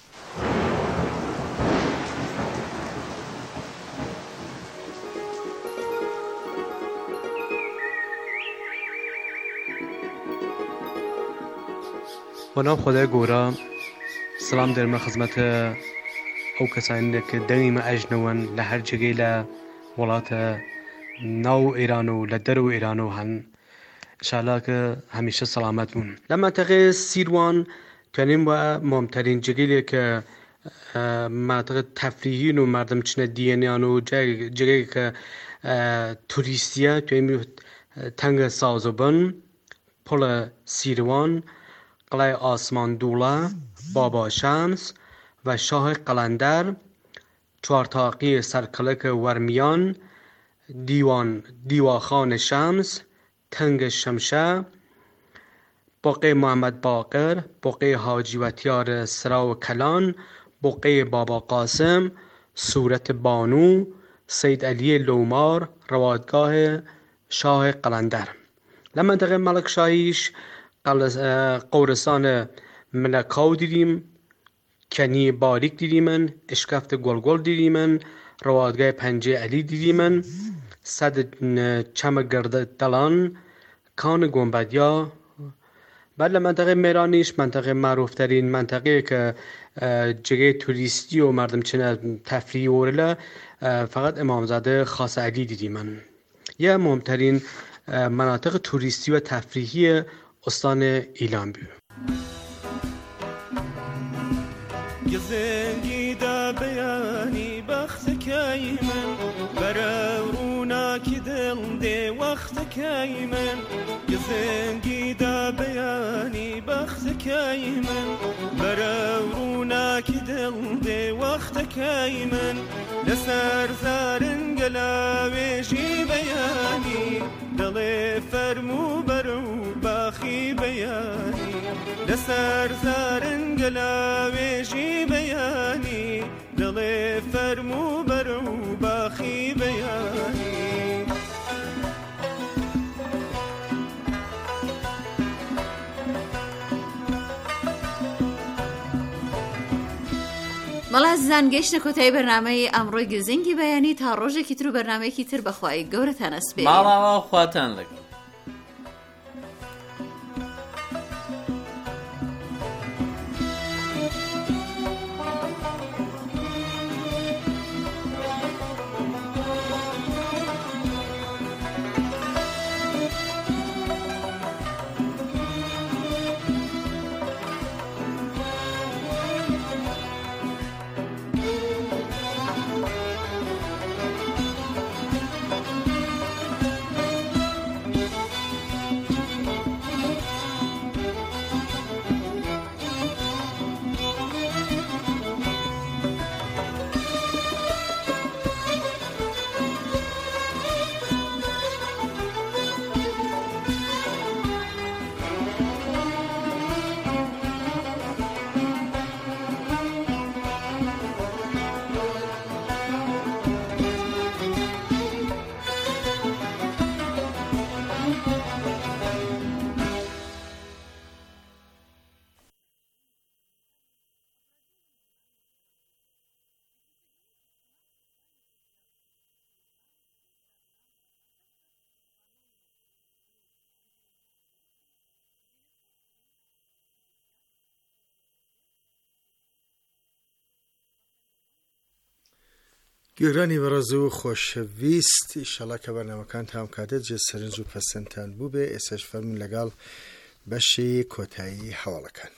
Speaker 12: بەناو خۆدای گۆرە سڵام دەرمە خزمەتە ئەو کەسانێک کە دەنگیمە ئەژنەوەن لە هەر جێگەی لە وڵاتە ناو ئێران و لە دەرەوە ئێران و هەن ئینشاءالله کە هەمیشە سەلامەت بوون. لە مەنتەقەی سیروان توانیم و مهمترین جگەیە کە مناطق تفریحین و مردم چنە دیێنیان و جگەی کە توریستیە توانیم تەنگە سازوبن، پڵە سیروان، قلعه آسمان دوله، بابا شمس و شاه قلندر، چهارتاقی سرکلک ورمیان، دیواخان شمس، تنگ شمشه، بقعه محمد باقر، بقعه حاجی وتیار سرا و کلان، بقعه بابا قاسم، صورت بانو، سید علی لومار، روادگاه شاه قلندر. لمنطقه ملک شاهیش قورستان ملکاو دیدیم، کنی باریک دیدیمن، اشکفت گلگل دیدیمن، روادگاه پنجه علی دیدیمن، صد چم گرد دلان، کان گنبدیا. بعد منطقه میرانیش منطقه معروف ترین منطقه که جگه توریستی و مردم چنه تفریحی ورله فقط امامزاده خاص علی دیدیمن. یه مهمترین مناطق توریستی و تفریحی استان ایلام بود.
Speaker 7: گزنگی دا بیانی بخت کی من برونا کی دل دی وقت کی من گزنگی دا بیانی بخت کی من برونا کی دل دی وقت کی من لسر زارن گلاوی جی بیانی دل فرمو برو باخی بیانی لسر زارن گلاوی جی بیانی دل فرمو برو باخی بیانی.
Speaker 5: مەڵا زانگەیشتە کۆتایی بەرنامەی ئەمڕۆی گزنگی بەیانی تا ڕۆژێکی تر و بەرنامەیەکی تر بەخوای گەورەتان ئەسپێرێ.
Speaker 8: ماڵاوە خواتان لەگەڵ.
Speaker 3: گۆرانی بەڕێز و خۆشەویست، ئیشەڵا کە بەرنامەکان تام کاتێت جێ سەرنج و پەسەندتان بوو بێ. ئێساش فەرمون لەگەڵ بەشی کۆتایی هەواڵەکان.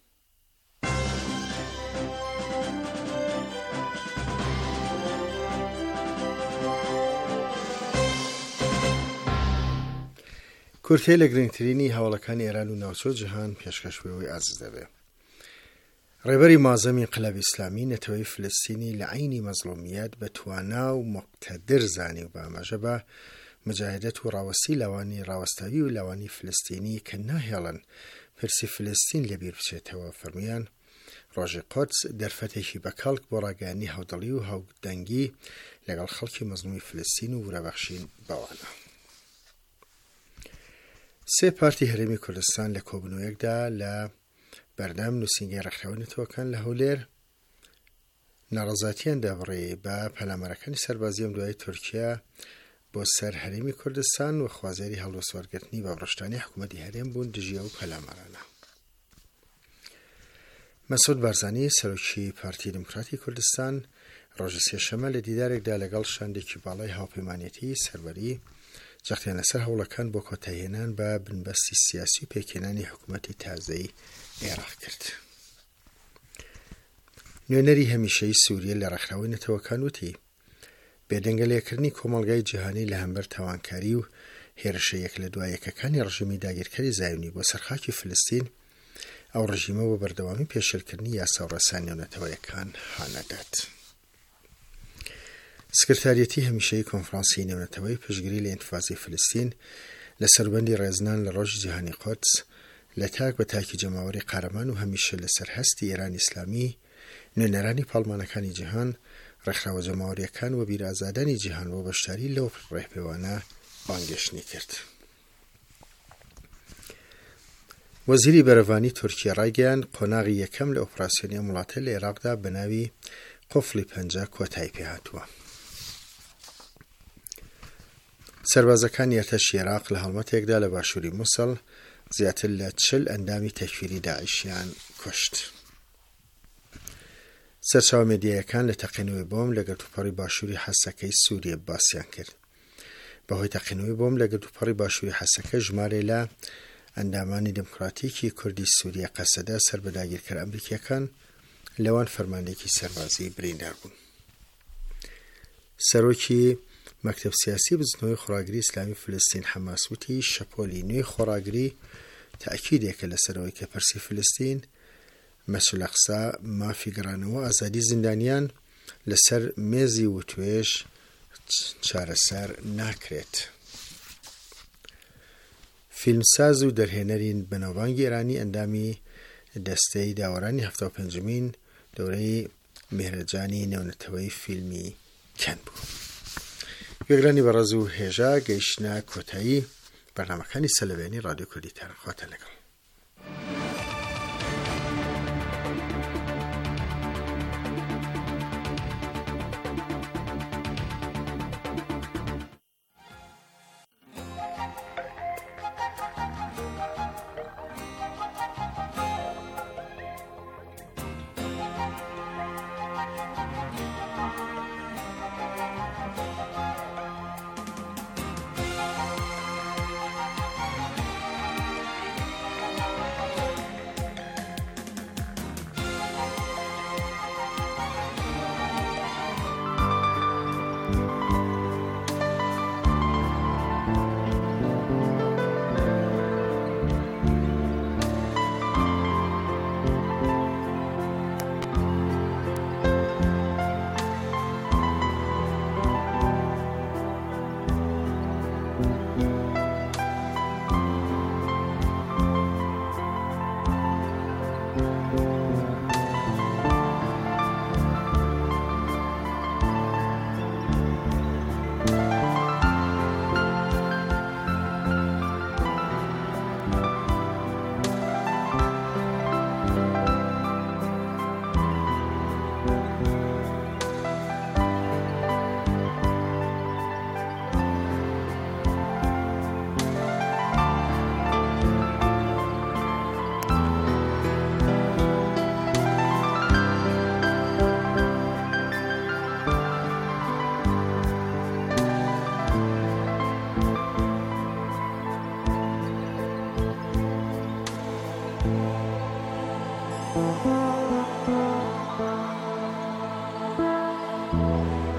Speaker 3: کورتەی لە گرنگترینی هەواڵەکانی ئێران و ناوچە جیهان پێشکەشبەوەی ئازیز دەبێ. ڕێبەری مازەمی قلەب ئیسلامی نەتەوەی فلستینی لە عینی مەزڵومیەت بە توانا و مقتەدر زانی و بامەژە بە مجاهدەت و ڕاوەستی لاوانی ڕاوەستاوی و لاوانی فلستینی کە ناهێڵن پرسی فلستین لەبیر بچێتەوە. فەرمویان ڕۆژی قودس دەرفەتێکی بەکەڵک بۆ ڕاگەیاندنی هاودڵی و هاودەنگی لەگەڵ خەڵکی مەزلومی فلستین و وەرەبەخشین بەوانە. سێ پارتی هەرێمی کوردستان لە کۆبنەوەیەکدا لە بەردەم نووسینگەی ڕێکخراوەی لە هەولێر ناڕەزاتیان دەبڕێ بە پەلامەرەکانی سەربازی ئەم دوای تورکیا بۆ سەر هەرێمی کوردستان و خوازیاری هەڵوەسوەرگرتنی بە بڕشتانی حکوومەتی هەرێم بوون دژیە و پەلامەرانە. مەسعود بارزانی سەرۆکی پارتی دموکراتی کوردستان ڕۆژی سێشەمە لە دیدارێکدا لەگەڵ شاندێکی باڵای هاوپەیمانێتی سەروەری جەختیان لەسەر هەوڵەکان بۆ کۆتایهێنان بە بنبەستی سیاسی و پێکهێنانی حکوومەتی تازەی عێراق کرد. نوێنەری هەمیشەی سووریە لە ڕێکخراوەی نەتەوەکان وتی بێدەنگەلێکردنی کۆمەڵگای جیهانی لە هەمبەر تاوانکاری و هێرشە یەک لە دوایەکەکانی ڕژیمی داگیرکەری زایونی بۆ سەرخاکی فلستین ئەو ڕژیمە بۆ بەردەوامی پێشێلکردنی یاسا و ڕێسانی نێونەتەوەیەکان هانەدات. سکرتاریەتی هەمیشەی کۆنفرانسی نێونەتەوەی پشتگیری لە ئینتیفاضەی فلستین لە سەربەندی ڕێزنان لە ڕۆژی جیهانی قودس لە تاک بە تاکی جەماوەری قارەمان و هەمیشە لەسەر هەستی ئێرانی ئیسلامی نوێنەرانی پاڵمانەکانی جیهان ڕێکخراوە جەماوەریەکان و بیرازادانی جیهان بۆ بەشداری لەو ڕێپێوانە بانگێشتنی کرد. وەزیری بەرەڤانی تورکیا ڕایگەیان قۆناغی یەکەم لە ئۆپراسیۆنی ئەم وڵاتە لە عێراقدا بە ناوی قوفڵی پەنجە کۆتایی پێهاتووە. سەربازەکانی ئەرتەشی عێراق لە هەڵمەتێکدا لە باشووری مووسڵ زیاتر لە 40 ئەندامی تەکفیری داعیشیان کوشت. سەرچاوە مێدیایەکان لە تەقینەوەی بۆم لە گەرتوپەڕی باشووری حەسەکەی سووریە باسییان کرد. بەهۆی تەقینەوەی بۆم لە گەرتوپەڕی باشووری حەسەکە ژمارە لە ئەندامانی دموکراتیکی کوردی سووریە قەسەدە سەر بە داگیرکەر ئەمریکیەکان لەوان فەرماندەیەکی سەربازی بریندار بوون. سەرۆکی مەکتەب سیاسی بزنەوەی خۆراگری ئیسلامی فلستین حەماس وتی شەپۆلی نوێی خۆراگری تاکیدێکە لەسەرەوەی کە پەرسی فلستین مەسجد ئەقسا مافی گەڕانەوە ئازادی زیندانیان لەسەر مێزی وتوێژ چارەسەر ناکرێت. فیلمساز و دەرهێنەری بەناوبانگی ئێرانی ئەندامی دەستەی داوەرانی 75مین دەورەی میهرەجانی نێونەتەوەی فیلمی کەن بوو. گوێگرانی بەڕێز و هێژا گەیشتنە کۆتایی بەرنامەکانی سەلەوێنی ڕادیۆ کوردی تاران. خواتە لەگەڵ.